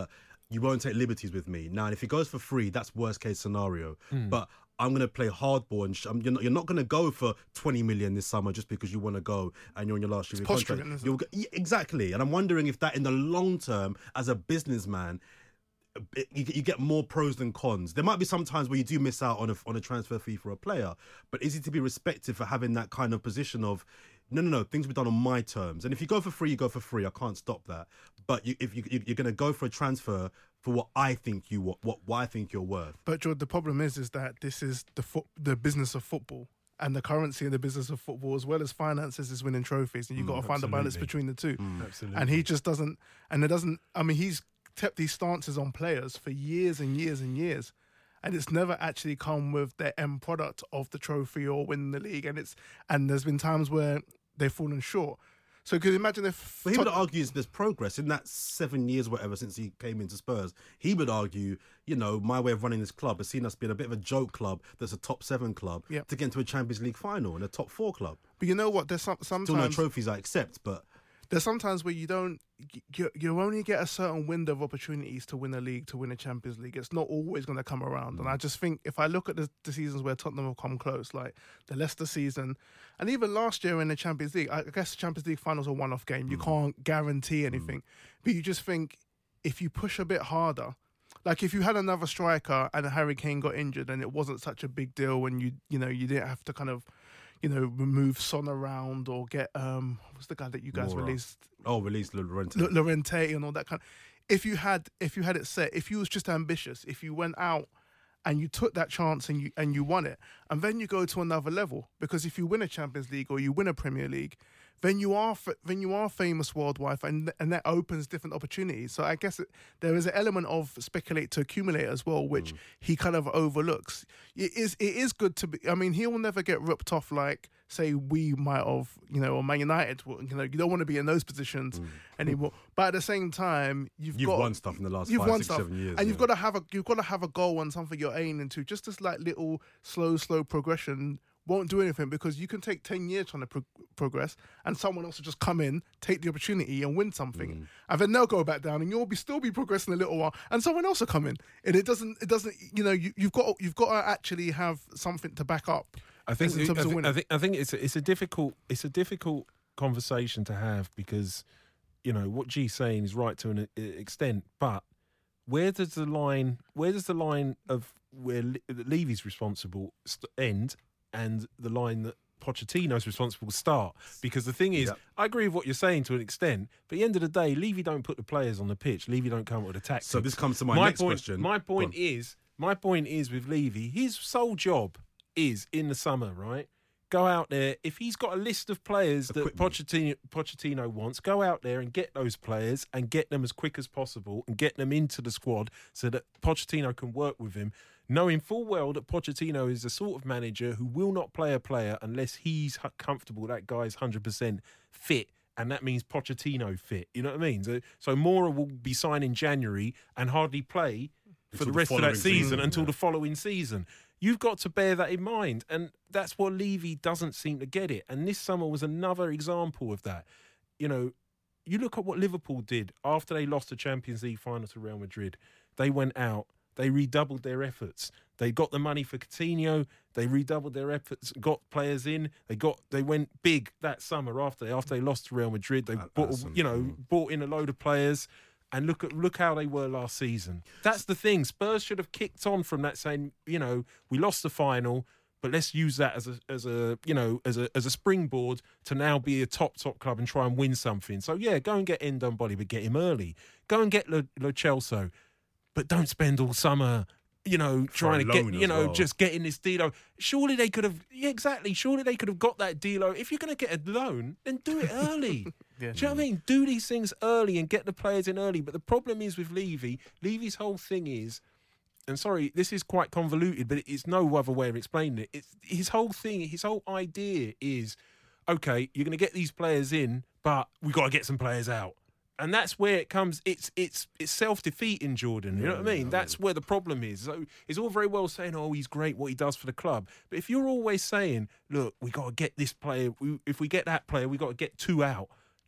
you won't take liberties with me. Now, if it goes for free, that's worst case scenario. Hmm. But I'm going to play hardball, and sh- I'm, you're not, you're not going to go for twenty million this summer just because you want to go and you're on your last year of your posturing, contract. isn't You'll get, yeah, exactly. And I'm wondering if that in the long term, as a businessman, it, you, you get more pros than cons. There might be some times where you do miss out on a, on a transfer fee for a player, but is it to be respected for having that kind of position of, no, no, no, things will be done on my terms. And if you go for free, you go for free. I can't stop that. But you, if you, you're going to go for a transfer for what I think you what, what, what I think you're worth. But George, the problem is, is that this is the fo- the business of football, and the currency in the business of football, as well as finances, is winning trophies, and you've got to find a balance absolutely. between the two. Absolutely. And he just doesn't, and it doesn't. I mean, he's kept these stances on players for years and years and years, and it's never actually come with the end product of the trophy or winning the league. And it's and there's been times where they've fallen short. So could you imagine if But he would Tot- argue there's progress in that seven years, whatever, since he came into Spurs. He would argue, you know, my way of running this club has seen us being a bit of a joke club that's a top seven club Yep. to get into a Champions League final and a top four club. But you know what? There's some, Still no sometimes trophies I accept, but there's sometimes where you don't you, you only get a certain window of opportunities to win a league, to win a Champions League. It's not always going to come around. And I just think if I look at the, the seasons where Tottenham have come close, like the Leicester season, and even last year in the Champions League, I guess the Champions League finals are a one-off game. You can't guarantee anything. But you just think if you push a bit harder, like if you had another striker and Harry Kane got injured and it wasn't such a big deal when you, you know, you didn't have to kind of, you know, remove Son around or get, um, what's the guy that you guys Moura. released? oh, release Llorente. L- Llorente and all that kind. If you had, if you had it set, if you was just ambitious, if you went out and you took that chance and you and you won it, and then you go to another level, because if you win a Champions League or you win a Premier League, then you are f- then you are famous worldwide, and and that opens different opportunities. So I guess it, there is an element of speculate to accumulate as well, which he kind of overlooks. It is it is good to be. I mean, he will never get ripped off like, say, we might have, you know, or Man United. You know, you don't want to be in those positions anymore. But at the same time, you've, You've got won stuff in the last you've five, won six, stuff, seven years, and you've yeah. got to have a you've got to have a goal and something you're aiming to. Just this like little slow, slow progression won't do anything, because you can take ten years trying to pro- progress, and someone else will just come in, take the opportunity, and win something, Mm. and then they'll go back down, and you'll be still be progressing a little while, and someone else will come in, and it doesn't it doesn't you know you, you've got you've got to actually have something to back up. I think, in terms I of think, winning. I think I think it's a, it's a difficult it's a difficult conversation to have, because, you know, what G's saying is right to an e- extent, but where does the line where does the line of where Le- that Levy's responsible st- end, and the line that Pochettino's responsible start? Because the thing is, Yep. I agree with what you're saying to an extent, but at the end of the day, Levy don't put the players on the pitch. Levy don't come up with a tactic. So this comes to my, next point, question. My Go point on. is, my point is with Levy, his sole job is in the summer, right? Go out there. If he's got a list of players that Equip me. Pochettino, Pochettino wants, go out there and get those players and get them as quick as possible and get them into the squad so that Pochettino can work with him, knowing full well that Pochettino is the sort of manager who will not play a player unless he's hu- comfortable that guy's one hundred percent fit. And that means Pochettino fit. You know what I mean? So, so Moura will be signed in January and hardly play for Until the the rest of that following season, season, until yeah. the following season. You've got to bear that in mind. And that's what Levy doesn't seem to get it. And this summer was another example of that. You know, you look at what Liverpool did after they lost the Champions League final to Real Madrid. They went out, they redoubled their efforts. They got the money for Coutinho. They redoubled their efforts, got players in. They got, they went big that summer after they after they lost to Real Madrid. They That- bought, that's you know, some- bought in a load of players. And look at look how they were last season. That's the thing. Spurs should have kicked on from that, saying, you know, we lost the final, but let's use that as a as a you know as a as a springboard to now be a top top club and try and win something. So yeah, go and get Ndombele, but get him early. Go and get Lo, Lo Celso, but don't spend all summer, you know, trying to loan get, as you know, well. just getting this Dilo. Surely they could have, yeah, exactly. Surely they could have got that Dilo. If you're going to get a loan, then do it early. Yeah. Do you know what I mean? Do these things early and get the players in early. But the problem is with Levy, Levy's whole thing is, and sorry, this is quite convoluted, but it's no other way of explaining it. It's his whole thing, his whole idea is, okay, you're going to get these players in, but we've got to get some players out. And that's where it comes. It's it's it's self defeating, Jordan. You know what I mean? That's where the problem is. So it's all very well saying, "Oh, he's great, what he does for the club." But if you're always saying, "Look, we got to get this player. We, if we get that player, we got to get two out,"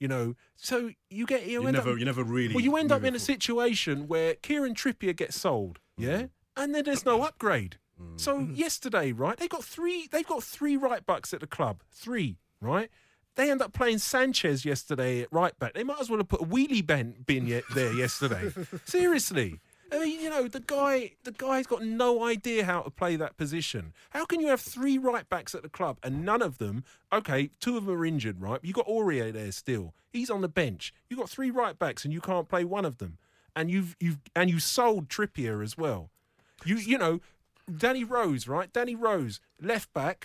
You know, so you get you, You end never, up, you never really. well, you end up move in it a forward. situation where Kieran Trippier gets sold, yeah, and then there's no upgrade. So yesterday, right, they got three. They've got three right backs at the club, three, right. They end up playing Sanchez yesterday at right back. They might as well have put a wheelie bin, bin yet there yesterday. Seriously. I mean, you know, the guy, the guy's got no idea how to play that position. How can you have three right backs at the club and none of them? Okay, two of them are injured, right? You got Aurier there still. He's on the bench. You got three right backs and you can't play one of them. And you've you've and you sold Trippier as well. You you know, Danny Rose, right? Danny Rose, left back.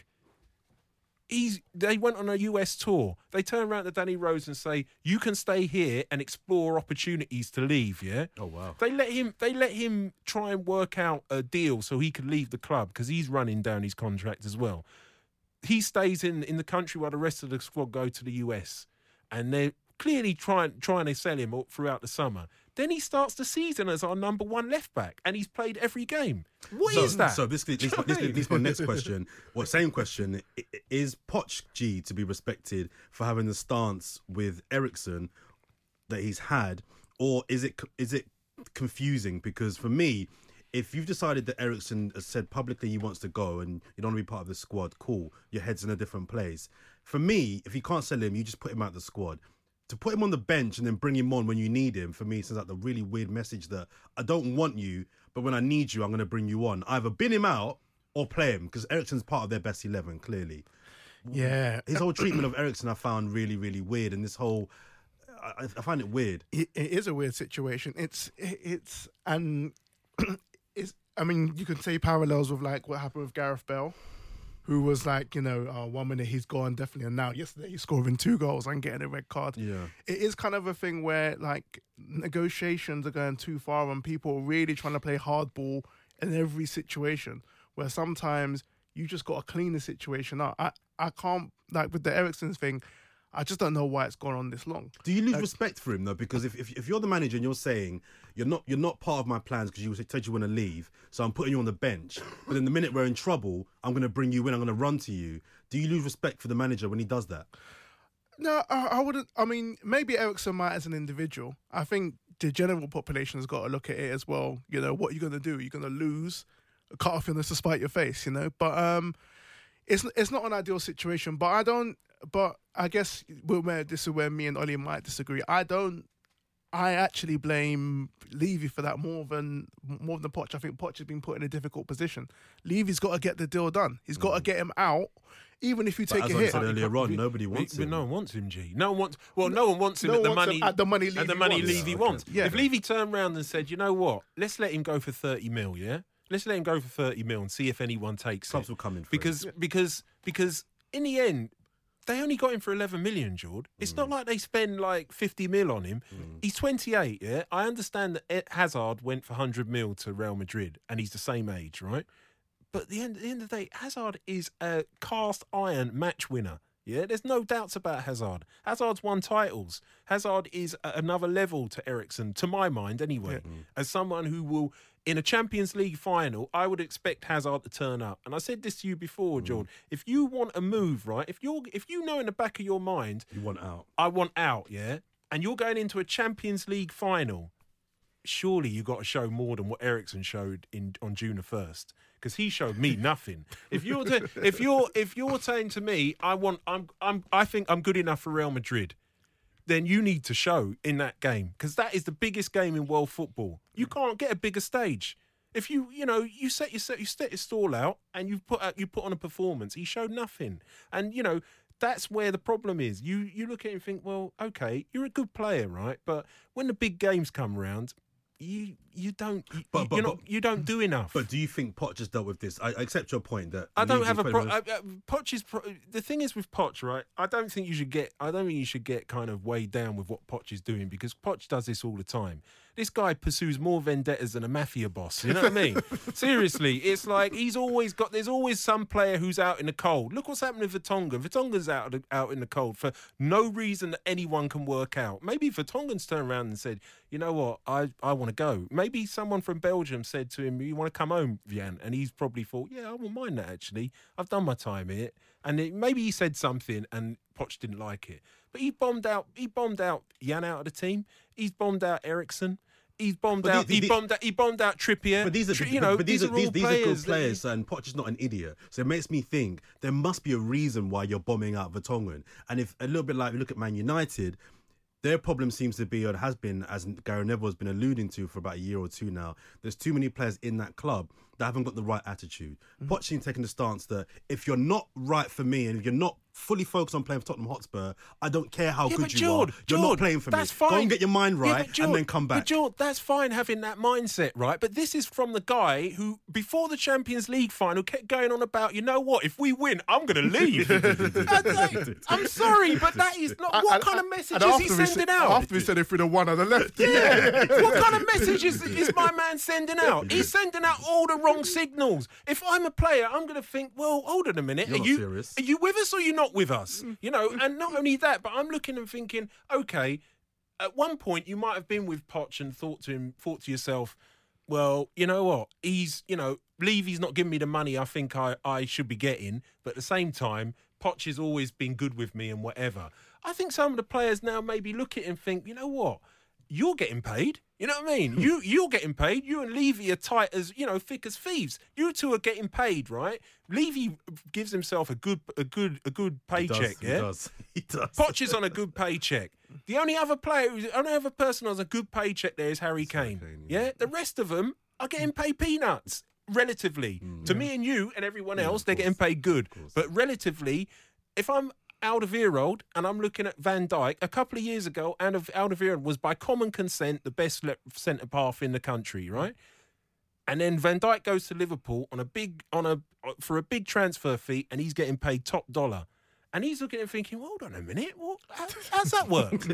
He's, they went on a U S tour. They turn around to Danny Rose and say, "You can stay here and explore opportunities to leave." Yeah. Oh wow. They let him. They let him try and work out a deal so he could leave the club because he's running down his contract as well. He stays in in the country while the rest of the squad go to the U S, and they're clearly trying trying to sell him all throughout the summer. Then he starts the season as our number one left back, and he's played every game. What is so, that? So this leads, Do you know this, what I mean? leads my next question. Well, same question. I- I- Is Poch G to be respected for having the stance with Ericsson that he's had, or is it is it confusing? Because for me, if you've decided that Ericsson has said publicly he wants to go and you don't want to be part of the squad, cool, your head's in a different place. For me, if you can't sell him, you just put him out of the squad. To put him on the bench and then bring him on when you need him, for me, sends out the really weird message that I don't want you, but when I need you, I'm going to bring you on. Either bin him out or play him, because Ericsson's part of their best eleven, clearly. Yeah, His whole treatment of Ericsson I found really, really weird, and this whole... I, I find it weird. it, it is a weird situation. It's it, it's and it's. I mean, you can say parallels with like what happened with Gareth Bale, who was like, you know, uh, one minute he's gone, definitely, and now yesterday he's scoring two goals and getting a red card. Yeah. It is kind of a thing where like negotiations are going too far and people are really trying to play hardball in every situation, where sometimes you just got to clean the situation up. I, I can't, like with the Ericsson thing, I just don't know why it's gone on this long. Do you lose respect for him though? Because if, if if you're the manager and you're saying you're not you're not part of my plans because you said you want to leave, so I'm putting you on the bench. But then the minute we're in trouble, I'm going to bring you in. I'm going to run to you. Do you lose respect for the manager when he does that? No, I, I wouldn't. I mean, maybe Ericsson might as an individual. I think the general population has got to look at it as well. You know, what are you going to do? You're going to lose, cut off your nose to spite your face, you know? But um, it's it's not an ideal situation. But I don't, but I guess where this is where me and Ollie might disagree. I don't, I actually blame Levy for that more than more than Poch. I think Poch has been put in a difficult position. Levy's got to get the deal done. He's got to get him out. Even if you take But a as I hit, said earlier on, We- nobody we- wants we- him. No one wants him, G. No one wants. Well, no one wants him No at the one wants money. him at the money at the Levy money wants. Levy Yeah, okay. wants. Yeah. If Levy turned around and said, "You know what? Let's let him go for thirty mil. Yeah, let's let him go for thirty mil and see if anyone takes Clubs it." will come in for because it. because because in the end. They only got him for eleven million, Jord. It's Mm. not like they spend like fifty mil on him. He's twenty-eight, yeah? I understand that Ed Hazard went for one hundred mil to Real Madrid and he's the same age, right? But at the end, at the end of the day, Hazard is a cast iron match winner. Yeah, there's no doubts about Hazard. Hazard's won titles. Hazard is at another level to Ericsson, to my mind anyway. As someone who will, in a Champions League final, I would expect Hazard to turn up. And I said this to you before, Jordan. If you want a move, right, if you're if you know in the back of your mind, You want out. I want out, yeah, and you're going into a Champions League final, surely you got to show more than what Ericsson showed in on June the first, because he showed me nothing. If you're to, if you're if you're saying to me, I want I'm I'm I think I'm good enough for Real Madrid, then you need to show in that game, because that is the biggest game in world football. You can't get a bigger stage. If you you know you set your set you set your stall out and you put out, you put on a performance, he showed nothing, and you know. That's where the problem is. You you look at it and think, well, okay, you're a good player, right? But when the big games come around, you you don't you, But- but- you're not but- you don't do enough. But do you think Poch has dealt with this? I, I accept your point that I don't Levy's have a pro. played with- I, I, Poch is pro, the thing is with Poch, right? I don't think you should get. I don't think you should get kind of weighed down with what Poch is doing, because Poch does this all the time. This guy pursues more vendettas than a mafia boss. You know what I mean? Seriously, it's like he's always got. There's always some player who's out in the cold. Look what's happening with Vertonghen. Vertonghen's out of the, out in the cold for no reason that anyone can work out. Maybe Vertonghen's turned around and said, "You know what? I I want to go." Maybe someone from Belgium said to him, "You want to come home, Vian?" And he's probably thought, "Yeah, I won't mind that actually. I've done my time here." And it, maybe he said something and Poch didn't like it. But he bombed out. He bombed out Jan out of the team. He's bombed out Ericsson. He's bombed But out. the- the- he bombed out. He bombed out Trippier. But these are, Tri- but, you know, but these, are, all these, these are players good that players, and Poch is not an idiot. So it makes me think there must be a reason why you're bombing out Vertonghen. And if a little bit like we look at Man United, their problem seems to be, or has been, as Gary Neville has been alluding to for about a year or two now, there's too many players in that club that haven't got the right attitude. Mm-hmm. Pochettino taking the stance that if you're not right for me and if you're not fully focused on playing for Tottenham Hotspur, I don't care how Yeah, good but you Jord, are. You're Jord, not playing for that's me. fine. Go and get your mind Yeah, right but Jord, and then come back. But Jord, that's fine having that mindset, right? But this is from the guy who, before the Champions League final, kept going on about, you know what, if we win, I'm going to leave. And, like, I'm sorry, but that is not... What And- kind of and- message and is he after sending said, out? After he said if we'd have won, I'd have left. Yeah. What kind of message is, is my man sending out? He's sending out all the wrong signals. If I'm a player, I'm going to think, well, hold on a minute. You're are not you serious. are you with us or you're not with us? You know, and not only that, but I'm looking and thinking, okay, at one point you might have been with Poch and thought to him, thought to yourself, well, you know what? He's, you know, Levy's not giving me the money I think I, I should be getting, but at the same time, Poch has always been good with me and whatever. I think some of the players now maybe look at it and think, you know what? You're getting paid. You know what I mean? you you're getting paid. You and Levy are tight as, you know, thick as thieves. You two are getting paid, right? Levy gives himself a good a good a good He does, paycheck, he yeah. does. He does. Poch is on a good paycheck. The only other player, who's- the only other person who has a good paycheck there is Harry Kane. Kane, yeah. yeah. the rest of them are getting paid peanuts, relatively. To me and you and everyone else, of they're getting course. paid good. course. But relatively, if I'm Alderweireld and I'm looking at Van Dijk, a couple of years ago, Alderweireld was by common consent the best le- centre half in the country, right? And then Van Dijk goes to Liverpool on a big on a for a big transfer fee, and he's getting paid top dollar. And he's looking and thinking, well, hold on a minute, what, how, how's that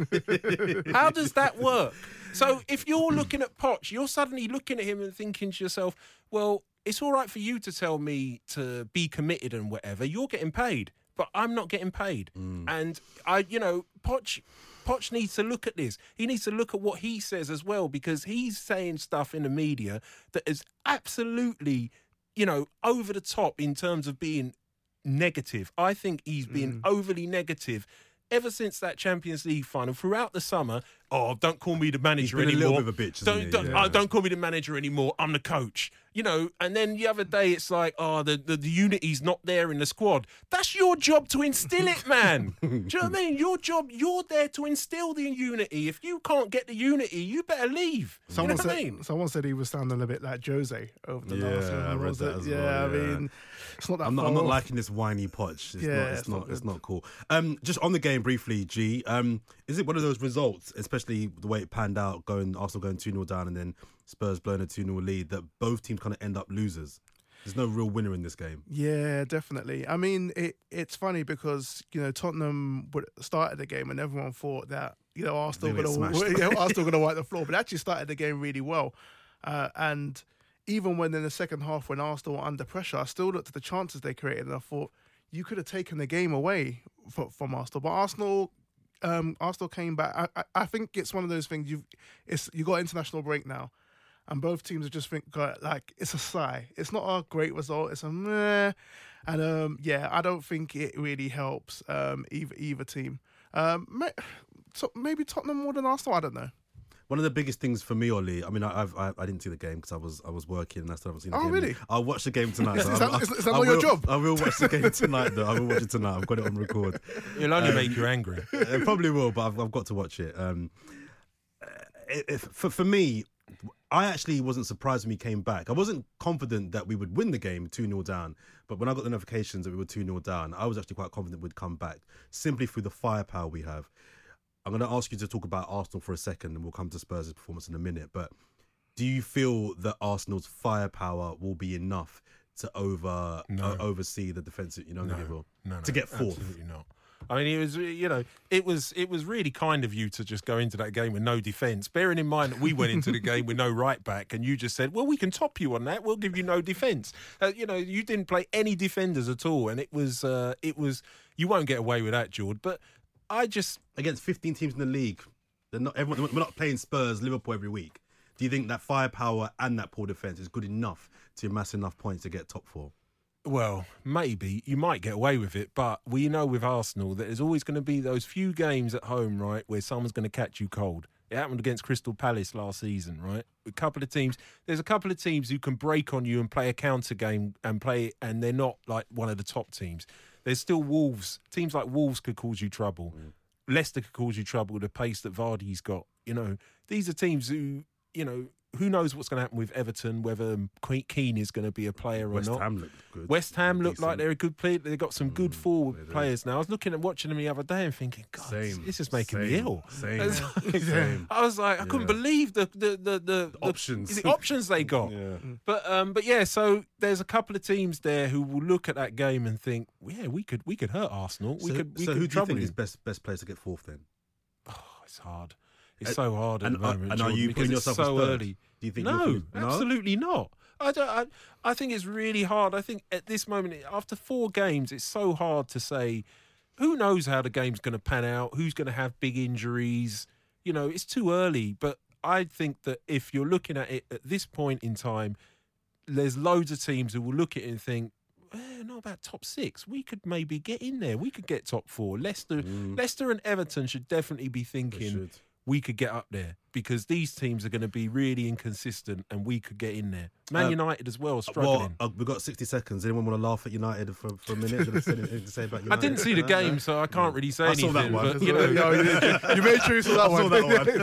work? How does that work? So if you're looking at Poch, you're suddenly looking at him and thinking to yourself, well, it's all right for you to tell me to be committed and whatever. You're getting paid, but I'm not getting paid. And I, you know, Poch, Poch needs to look at this. He needs to look at what he says as well, because he's saying stuff in the media that is absolutely, you know, over the top in terms of being negative. I think he's been overly negative ever since that Champions League final throughout the summer. Oh, don't call me the manager been a anymore. little bit of a bitch, hasn't don't he? don't, Yeah. oh, don't call me the manager anymore. I'm the coach. You know, and then the other day it's like, oh, the, the, the unity's not there in the squad. That's your job to instill it, man. Do you know what I mean? Your job, you're there to instill the unity. If you can't get the unity, you better leave. Someone you know what said, I mean? someone said he was sounding a bit like Jose over the Yeah, last. I read was that it? as yeah, well, I yeah. mean, it's not that. I'm not, far I'm not off. liking this whiny Poch. It's Yeah, not. It's, it's not. not It's good. not cool. Um, just on the game briefly, G. Um, is it one of those results, especially the way it panned out, going Arsenal going two nil down and then Spurs blowing a two nil lead, that both teams kind of end up losers? There's no real winner in this game. Yeah, definitely. I mean, it, it's funny because, you know, Tottenham would started the game and everyone thought that, you know, Arsenal They going get to smashed. you know, Arsenal going to wipe the floor, but they actually started the game really well. Uh, and even when in the second half, when Arsenal were under pressure, I still looked at the chances they created and I thought you could have taken the game away for, from Arsenal. But Arsenal, um, Arsenal came back. I, I, I think it's one of those things. You've it's you got international break now. And both teams have just think got like it's a sigh. It's not a great result. It's a meh. And um, yeah, I don't think it really helps um, either either team. Um, may, so maybe Tottenham more than Arsenal. I don't know. One of the biggest things for me, Ollie. I mean, I, I've, I I didn't see the game because I was I was working and I still haven't seen the Oh, game. really? I'll watch the game tonight. Is- so is I'm- that- is- is that I not your will- job? I will watch the game tonight. Though I will watch it tonight. I've got it on record. It'll only make you angry. It probably will, but I've, I've got to watch it. Um, it, it- for for me, I actually wasn't surprised when we came back. I wasn't confident that we would win the game two nil down, but when I got the notifications that we were two nil down, I was actually quite confident we'd come back simply through the firepower we have. I'm going to ask you to talk about Arsenal for a second, and we'll come to Spurs' performance in a minute. But do you feel that Arsenal's firepower will be enough to over No. uh, oversee the defensive, you know, No, level no, no, to get fourth? Absolutely not. I mean, it was, you know, it was it was really kind of you to just go into that game with no defence. Bearing in mind that we went into the game with no right back, and you just said, "Well, we can top you on that. We'll give you no defence." Uh, you know, you didn't play any defenders at all, and it was uh, it was you won't get away with that, George. But I just Against fifteen teams in the league, they're not everyone. We're not playing Spurs, Liverpool every week. Do you think that firepower and that poor defence is good enough to amass enough points to get top four? Well, maybe you might get away with it, but we know with Arsenal that there's always going to be those few games at home, right, where someone's going to catch you cold. It happened against Crystal Palace last season, right? A couple of teams, there's a couple of teams who can break on you and play a counter game and play, and they're not like one of the top teams. There's still Wolves. Teams like Wolves could cause you trouble. Mm. Leicester could cause you trouble with the pace that Vardy's got. You know, these are teams who, you know, who knows what's going to happen with Everton, whether Keane is going to be a player or West not. Ham looked good. West Ham They're look like decent. they're a good player. They've got some good forward they do. players now. I was looking at watching them the other day and thinking, God, Same. this is making me Same. ill. Same. It's like- Same. I was like, I couldn't Yeah. believe the the the, the, the options. the options they got. Yeah. But um, but yeah, so there's a couple of teams there who will look at that game and think, yeah, we could we could hurt Arsenal. We so could we so could who do you trouble think you. is best best place to get fourth then? Oh, it's hard. It's And- so hard at and the are- moment. and are Jordan, you because putting it's yourself as so third? early? Do you think no, you'll finish- no? absolutely not. I don't. I, I think it's really hard. I think at this moment, after four games, it's so hard to say. Who knows how the game's going to pan out? Who's going to have big injuries? You know, it's too early. But I think that if you're looking at it at this point in time, there's loads of teams who will look at it and think, eh, not about top six. We could maybe get in there. We could get top four. Leicester, Mm. Leicester and Everton should definitely be They thinking should. we could get up there because these teams are going to be really inconsistent and we could get in there. Man Uh, United as well, struggling. Well, uh, we've got sixty seconds. Anyone want to laugh at United for, for a minute? Do you have anything to say about I United? didn't see the No, game, no? so I can't really say I saw anything. that one. But, you know, Yeah, you, you made sure you saw that I one. saw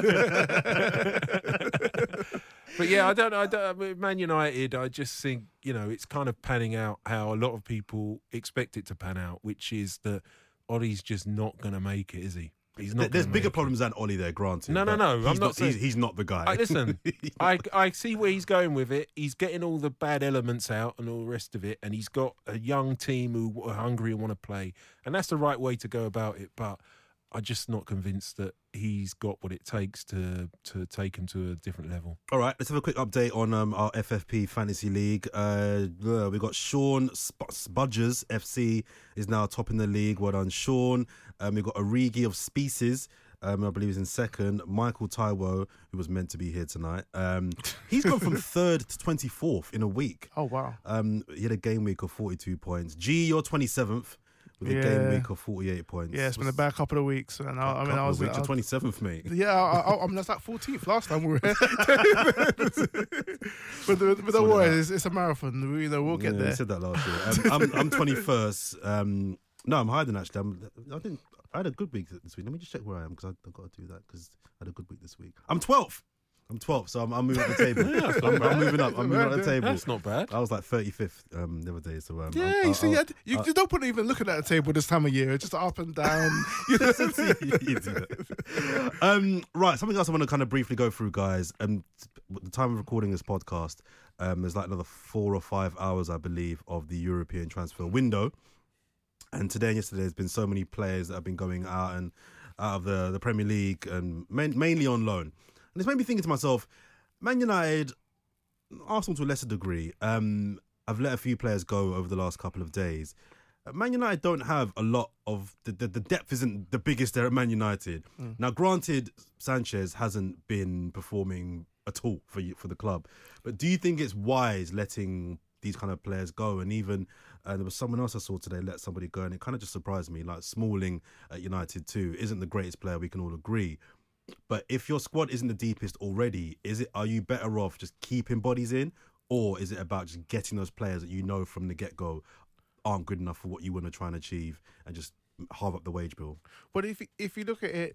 that one. but yeah, I don't. I don't. Man United, I just think you know it's kind of panning out how a lot of people expect it to pan out, which is that Ollie's just not going to make it, is he? He's not. There's gonna bigger make it. problems than Ollie there, granted. No, no, but no, I'm He's not He's, saying- he's not the guy. I, listen, I I see where he's going with it. He's getting all the bad elements out and all the rest of it, and he's got a young team who are hungry and want to play, and that's the right way to go about it. But I'm just not convinced that he's got what it takes to to take him to a different level. All right, let's have a quick update on um, our F F P Fantasy League. Uh, uh, we've got Sean Sp- Spudgers F C is now top in the league. Well done, Sean. Um, we've got Origi of Species. Um, I believe he's in second. Michael Taiwo, who was meant to be here tonight. Um, he's gone from third to twenty-fourth in a week. Oh, wow. Um, he had a game week of forty-two points. G, you're twenty-seventh with a Yeah. game week of forty-eight points. Yeah, it's been a bad couple of weeks. And I, I mean, I was. weeks I to was twenty-seventh, mate. yeah, I, I, I mean, that's like fourteenth last time we were here. but the, but don't worry, it's, it's a marathon. We, you know, we'll get yeah, there. I said that last year. Um, I'm, I'm twenty-first. Um, no, I'm hiding actually. I'm, I didn't. I had a good week this week. Let me just check where I am because I've got to do that because I had a good week this week. I'm twelfth. I'm twelfth, so I'm, I'm moving up the table. Yeah, that's not I'm, bad. I'm moving up. I'm moving up the table. That's not bad. I was like thirty-fifth um, the other day, so um, Yeah, I'll- you I'll- see, I'll- I- you, you don't put even looking at the table this time of year. It's just up and down. You know? You do that. um, right, something else I want to kind of briefly go through, guys. Um, at the time of recording this podcast, um, there's like another four or five hours, I believe, of the European transfer window. And today and yesterday, there's been so many players that have been going out and out of the, the Premier League and main, mainly on loan. And it's made me thinking to myself, Man United, Arsenal to a lesser degree, um, I've let a few players go over the last couple of days. Man United don't have a lot of the, the, the depth isn't the biggest there at Man United. Mm. Now, granted, Sanchez hasn't been performing at all for you, for the club, but do you think it's wise letting these kind of players go? And even uh, there was someone else I saw today let somebody go, and it kind of just surprised me. Like Smalling at United too isn't the greatest player, we can all agree. But if your squad isn't the deepest already, is it? Are you better off just keeping bodies in, or is it about just getting those players that you know from the get go aren't good enough for what you want to try and achieve, and just halve up the wage bill? But if if you look at it,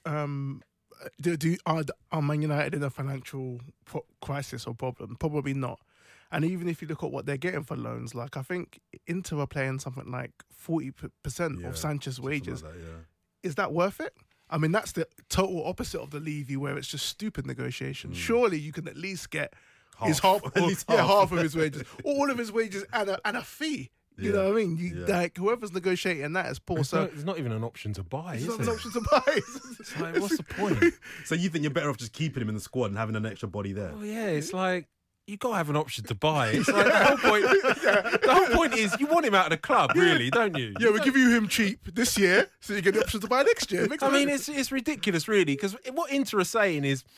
um, do, do are, are Man United in a financial pro- crisis or problem? Probably not. And even if you look at what they're getting for loans, like I think Inter are paying something like forty percent Yeah, of Sanchez's wages. Like that, yeah. Is that worth it? I mean, that's the total opposite of the Levy, where it's just stupid negotiation. Mm. Surely you can at least get Half. his half, At or, least yeah, half. half of his wages, all of his wages, and a and a fee. You Yeah. know what I mean? You, Yeah. Like whoever's negotiating that is poor. There's, So no, there's not even an option to buy, it's is not there? an option to buy. It's like, what's the point? So you think you're better off just keeping him in the squad and having an extra body there? Oh yeah, it's like you got to have an option to buy. It's like the whole point. The whole point is you want him out of the club, really, don't you? Yeah, we give you him cheap this year, so you get the option to buy next year. Makes I mean, sense. it's it's ridiculous, really, because what Inter are saying is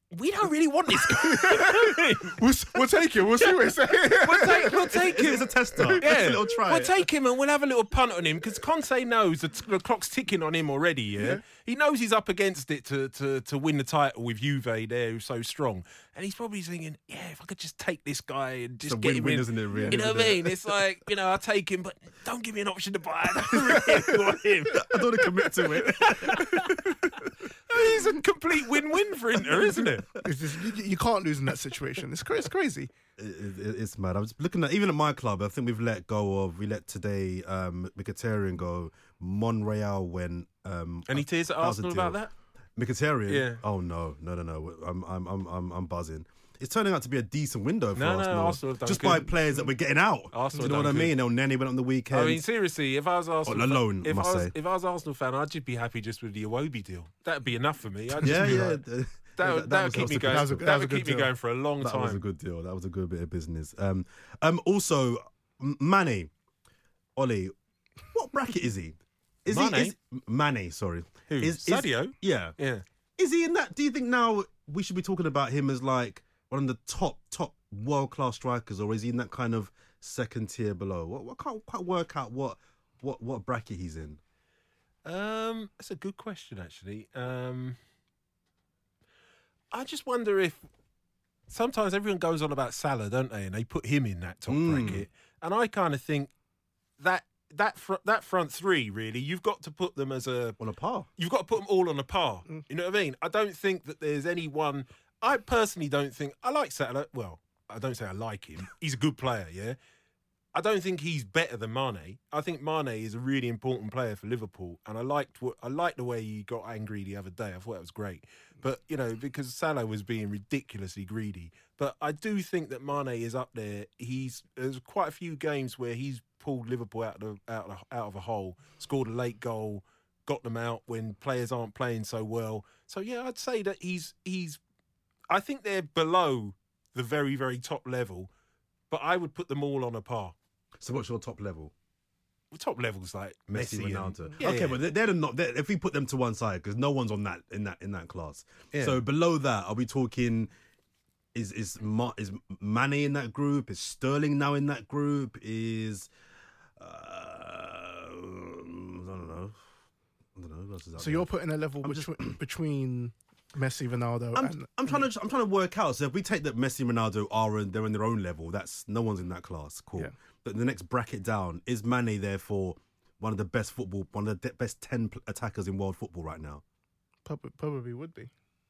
we don't really want this guy. We'll, we'll take him. We'll see what he says. we'll, take, we'll take him. It's a tester. Yeah, It's a little try. we'll take him and we'll have a little punt on him because Conte knows the, t- the clock's ticking on him already. Yeah? Yeah. He knows he's up against it to, to to win the title with Juve there, who's so strong, and he's probably thinking, yeah, if I could just take this guy and just It's a get him win-win, in, isn't it, really? you know what I mean? It's like, you know, I take him, but don't give me an option to buy. I don't really want him. I don't want to commit to it. I mean, it's a complete win-win for Inter, isn't it? It's just, you, you can't lose in that situation. It's, cra- it's crazy. It, it, it's mad. I was looking at, even at my club, I think we've let go of, we let today um, Mkhitaryan go. Monreal went. Um, Any tears at that was a Arsenal deal. about that? Mkhitaryan? Yeah. Oh, no, no, no, no. I'm, I'm, I'm, I'm, I'm buzzing. It's turning out to be a decent window for No, no, Arsenal. Arsenal have done just by good. players that we're getting out. Arsenal Do you know have what I done mean? El Neni went on the weekend. I mean, seriously, if I was Arsenal, On a loan, I if I must was, say. if I was Arsenal fan, I'd just be happy just with the Iwobi deal. That'd be enough for me. I'd just yeah, be yeah. like, th- that, would, that, would was- keep was me a good- going. that was a- That, that was would a keep good me deal. going for a long That time. was a good deal. That was a good bit of business. Um, um. Also, M- Mane, Ollie, what bracket is he? Is Mane? he? Is, Mane, sorry. Who? Is, is- Sadio? yeah. Yeah. Is he in that? Do you think now we should be talking about him as like one of the top, top world class strikers, or is he in that kind of second tier below? What? What can't quite work out what, what, what bracket he's in. Um, that's a good question, actually. Um, I just wonder if sometimes everyone goes on about Salah, don't they? And they put him in that top Mm. bracket, and I kind of think that that fr- that front three really, you've got to put them as a On a par. you've got to put them all on a par. Mm. You know what I mean? I don't think that there's any one. I personally don't think I like Salah. Well, I don't say I like him. He's a good player, yeah. I don't think he's better than Mane. I think Mane is a really important player for Liverpool, and I liked what I liked the way he got angry the other day. I thought that was great. But you know, because Salah was being ridiculously greedy. But I do think that Mane is up there. He's there's quite a few games where he's pulled Liverpool out of out of, out of a hole, scored a late goal, got them out when players aren't playing so well. So yeah, I'd say that he's he's. I think they're below the very very top level, but I would put them all on a par. So what's your top level? Top levels like Messi, Messi, Ronaldo. and, yeah, okay, yeah. but they're, they're not. They're, if we put them to one side, because no one's on that in that in that class. Yeah. So below that, are we talking? Is is Ma, is Mane in that group? Is Sterling now in that group? Is uh, I don't know. I don't know. What else is out So there? you're putting a level I'm just- between, between Messi, Ronaldo, I'm, and I'm trying to I'm trying to work out. So if we take that Messi, Ronaldo are in, they're on their own level. That's no one's in that class. Cool. Yeah. But the next bracket down is Mane. Therefore, one of the best football, one of the de- best ten pl- attackers in world football right now. probably, probably would be.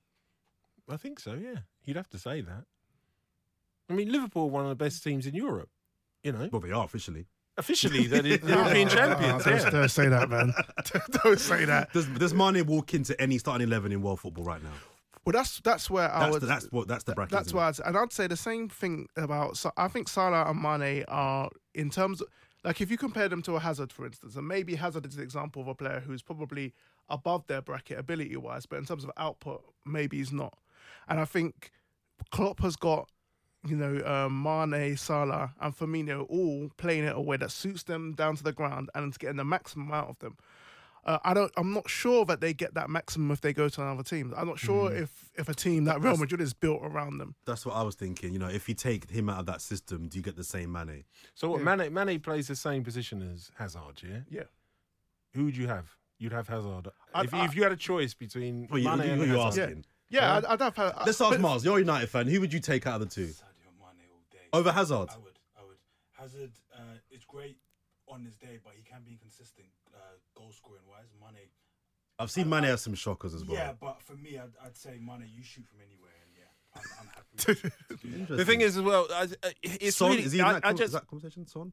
I think so. Yeah, you'd have to say that. I mean, Liverpool are one of the best teams in Europe. You know, Well, they are officially. officially they're the European champions. Oh, don't, Yeah. don't say that, man. Don't say that. Does does Mane walk into any starting eleven in world football right now? Well, that's that's where I That's would. the, that's what that's the bracket. That's isn't why, it? I'd, and I'd say the same thing about. So I think Salah and Mane are in terms of, like, if you compare them to a Hazard, for instance, and maybe Hazard is an example of a player who's probably above their bracket ability wise, but in terms of output, maybe he's not. And I think Klopp has got, you know, um, Mane, Salah, and Firmino all playing it a way that suits them down to the ground and it's getting the maximum out of them. Uh, I don't. I'm not sure that they get that maximum if they go to another team. I'm not sure if, if a team that Real Madrid is built around them. That's what I was thinking. You know, if you take him out of that system, do you get the same Mane? So what? Yeah. Mane, Mane plays the same position as Hazard. Yeah. Yeah. Who would you have? You'd have Hazard. I'd- If, you- I- if you had a choice between Well, you, Mane you, and you're Hazard, asking. Yeah, I'd, I'd have. Uh, Let's ask but- Mars. You're a United fan. Who would you take out of the two? Sadio Mane all day. Over Hazard? I would. I would. Hazard, uh, it's great on his day, but he can be inconsistent uh, goal scoring wise. Mane. I've seen Mane have some shockers as well. Yeah, but for me, I'd, I'd say Mane, you shoot from anywhere, and yeah, I'm, I'm happy with you to do that. the thing is as well, I, I- it's Son, really. is he in I, that, I con- just, is that conversation? Son?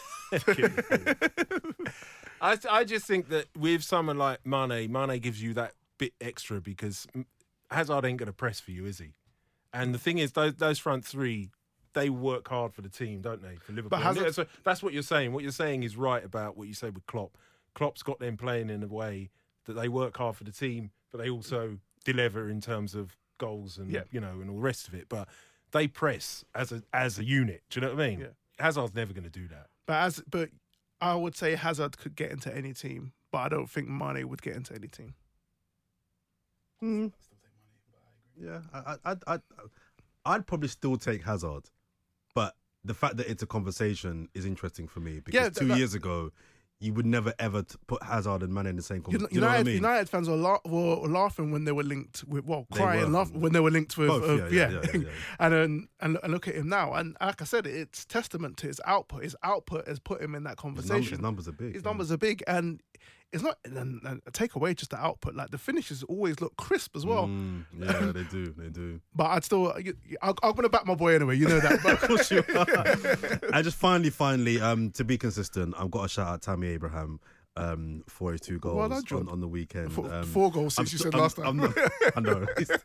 I, I just think that with someone like Mane, Mane gives you that bit extra because Hazard ain't going to press for you, is he? And the thing is, those, those front three, they work hard for the team, don't they? For Liverpool. But Hazard- And so that's what you're saying. What you're saying is right about what you said with Klopp. Klopp's got them playing in a way that they work hard for the team, but they also deliver in terms of goals and Yeah. you know and all the rest of it. But they press as a as a unit. Do you know what I mean? Yeah. Hazard's never going to do that. But as but I would say Hazard could get into any team, but I don't think Mane would get into any team. Mm. Yeah, I, I, I, I, I'd probably still take Hazard, but the fact that it's a conversation is interesting for me because Yeah, two that- years ago, you would never ever t- put Hazard and Mane in the same conversation. United, You know what I mean? United fans were, la- were laughing when they were linked with, well, They crying, were. laughing when they were linked with, Both, uh, yeah, yeah, yeah, yeah, yeah, yeah. and, um, and and look at him now. And like I said, it's testament to his output. His output has put him in that His, num- conversation. his numbers are big. His yeah. numbers are big, and it's not. And, and take away just the output. Like the finishes always look crisp as well. Mm, yeah, they do. They do. But I'd still, I'm going to back my boy anyway. You know that. But Of course you are. And just finally, finally, um, to be consistent, I've got to shout out Tammy Abraham. Um, forty-two goals Well done, John. on, on the weekend. Four- um, four goals since you said last time. I'm, I know.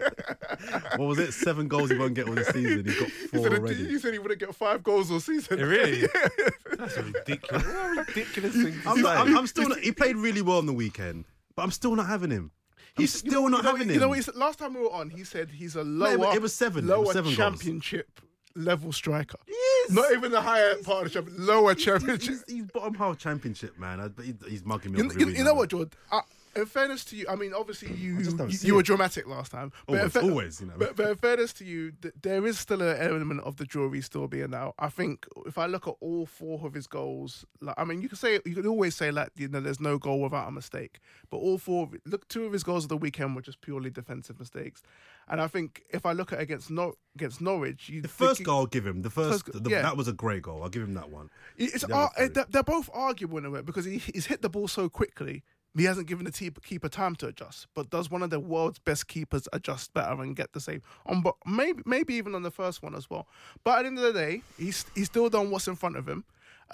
What was it? Seven goals he won't get all the season. He's got he four said, already. he said he wouldn't get five goals all season. Really? That's a ridiculous, what a ridiculous thing to I'm, say. not, I'm, I'm still not, he played really well on the weekend, but I'm still not having him. I'm He's still not you know, having you him. know what he said? Last time we were on, he said he's a No, lower, it was seven. It lower was seven goals. championship level striker. Yes. Not even the higher part of the championship, lower championship. He's, he's bottom half championship, man. I, but he, he's mugging me You, off you, every you week know now. what, George? Uh, in fairness to you, I mean, obviously you just don't you, see you were it. dramatic last time. But in Always, fa- always, you know. But, but in fairness to you, th- there is still an element of the jury still being out. I think if I look at all four of his goals, like I mean, you can say you can always say like you know, there's no goal without a mistake. But all four, of it, look, two of his goals of the weekend were just purely defensive mistakes. And I think if I look at against Nor- against Norwich, you The think first he- goal I'll give him. The first, First- the, yeah. that was a great goal. I'll give him that one. It's The ar- other three. they're, they're both arguable in a way because he, he's hit the ball so quickly. He hasn't given the te- keeper time to adjust. But does one of the world's best keepers adjust better and get the save on? But maybe maybe even on the first one as well. But at the end of the day, he's he's still done what's in front of him.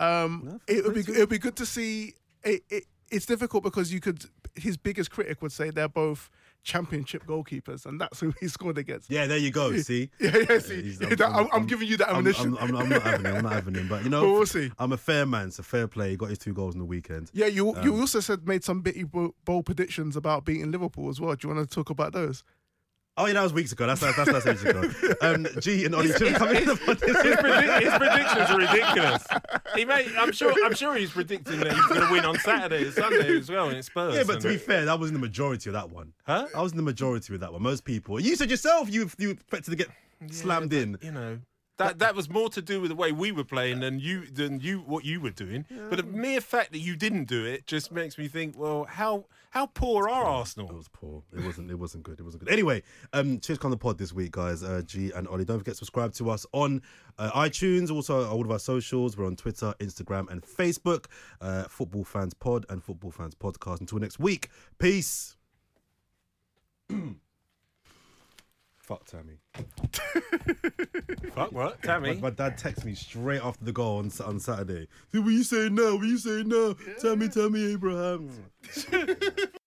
Um, it would be it would be good to see. It, it, it's difficult because you could. His biggest critic would say they're both championship goalkeepers, and that's who he scored against. Yeah, there you go. See? Yeah, yeah. See, He's- I'm, I'm, I'm giving you that I'm, ammunition. I'm, I'm, I'm not having him. I'm not having him. But you know, But we'll see. I'm a fair man. It's a fair play. He got his two goals in the weekend. Yeah, you Um, you also said made some bitty bo- bold predictions about beating Liverpool as well. Do you want to talk about those? Oh yeah, that was weeks ago. That's that's that's, that's weeks ago. Um, G and Ollie should come in. his, predi- his predictions are ridiculous. He may, I'm sure. I'm sure he's predicting that he's going to win on Saturday and Sunday as well in Spurs. Yeah, but and- to be fair, that was in the majority of that one. Huh? I was in the majority with that one. Most people. You said yourself you you expected to get slammed Yeah, in. but, you know, that that was more to do with the way we were playing than you than you what you were doing. But the mere fact that you didn't do it just makes me think, well, how how poor are It Arsenal? was poor. It wasn't. It wasn't good. It wasn't good. Anyway, um, cheers on the pod this week, guys. Uh, G and Ollie. Don't forget to subscribe to us on uh, iTunes. Also, all of our socials. We're on Twitter, Instagram, and Facebook. Uh, Football Fans Pod and Football Fans Podcast. Until next week. Peace. Fuck Tammy. Fuck what, My, Tammy? my dad texted me straight after the goal on, on Saturday. What are you saying now? What are you saying now? Tammy, Tammy Abraham.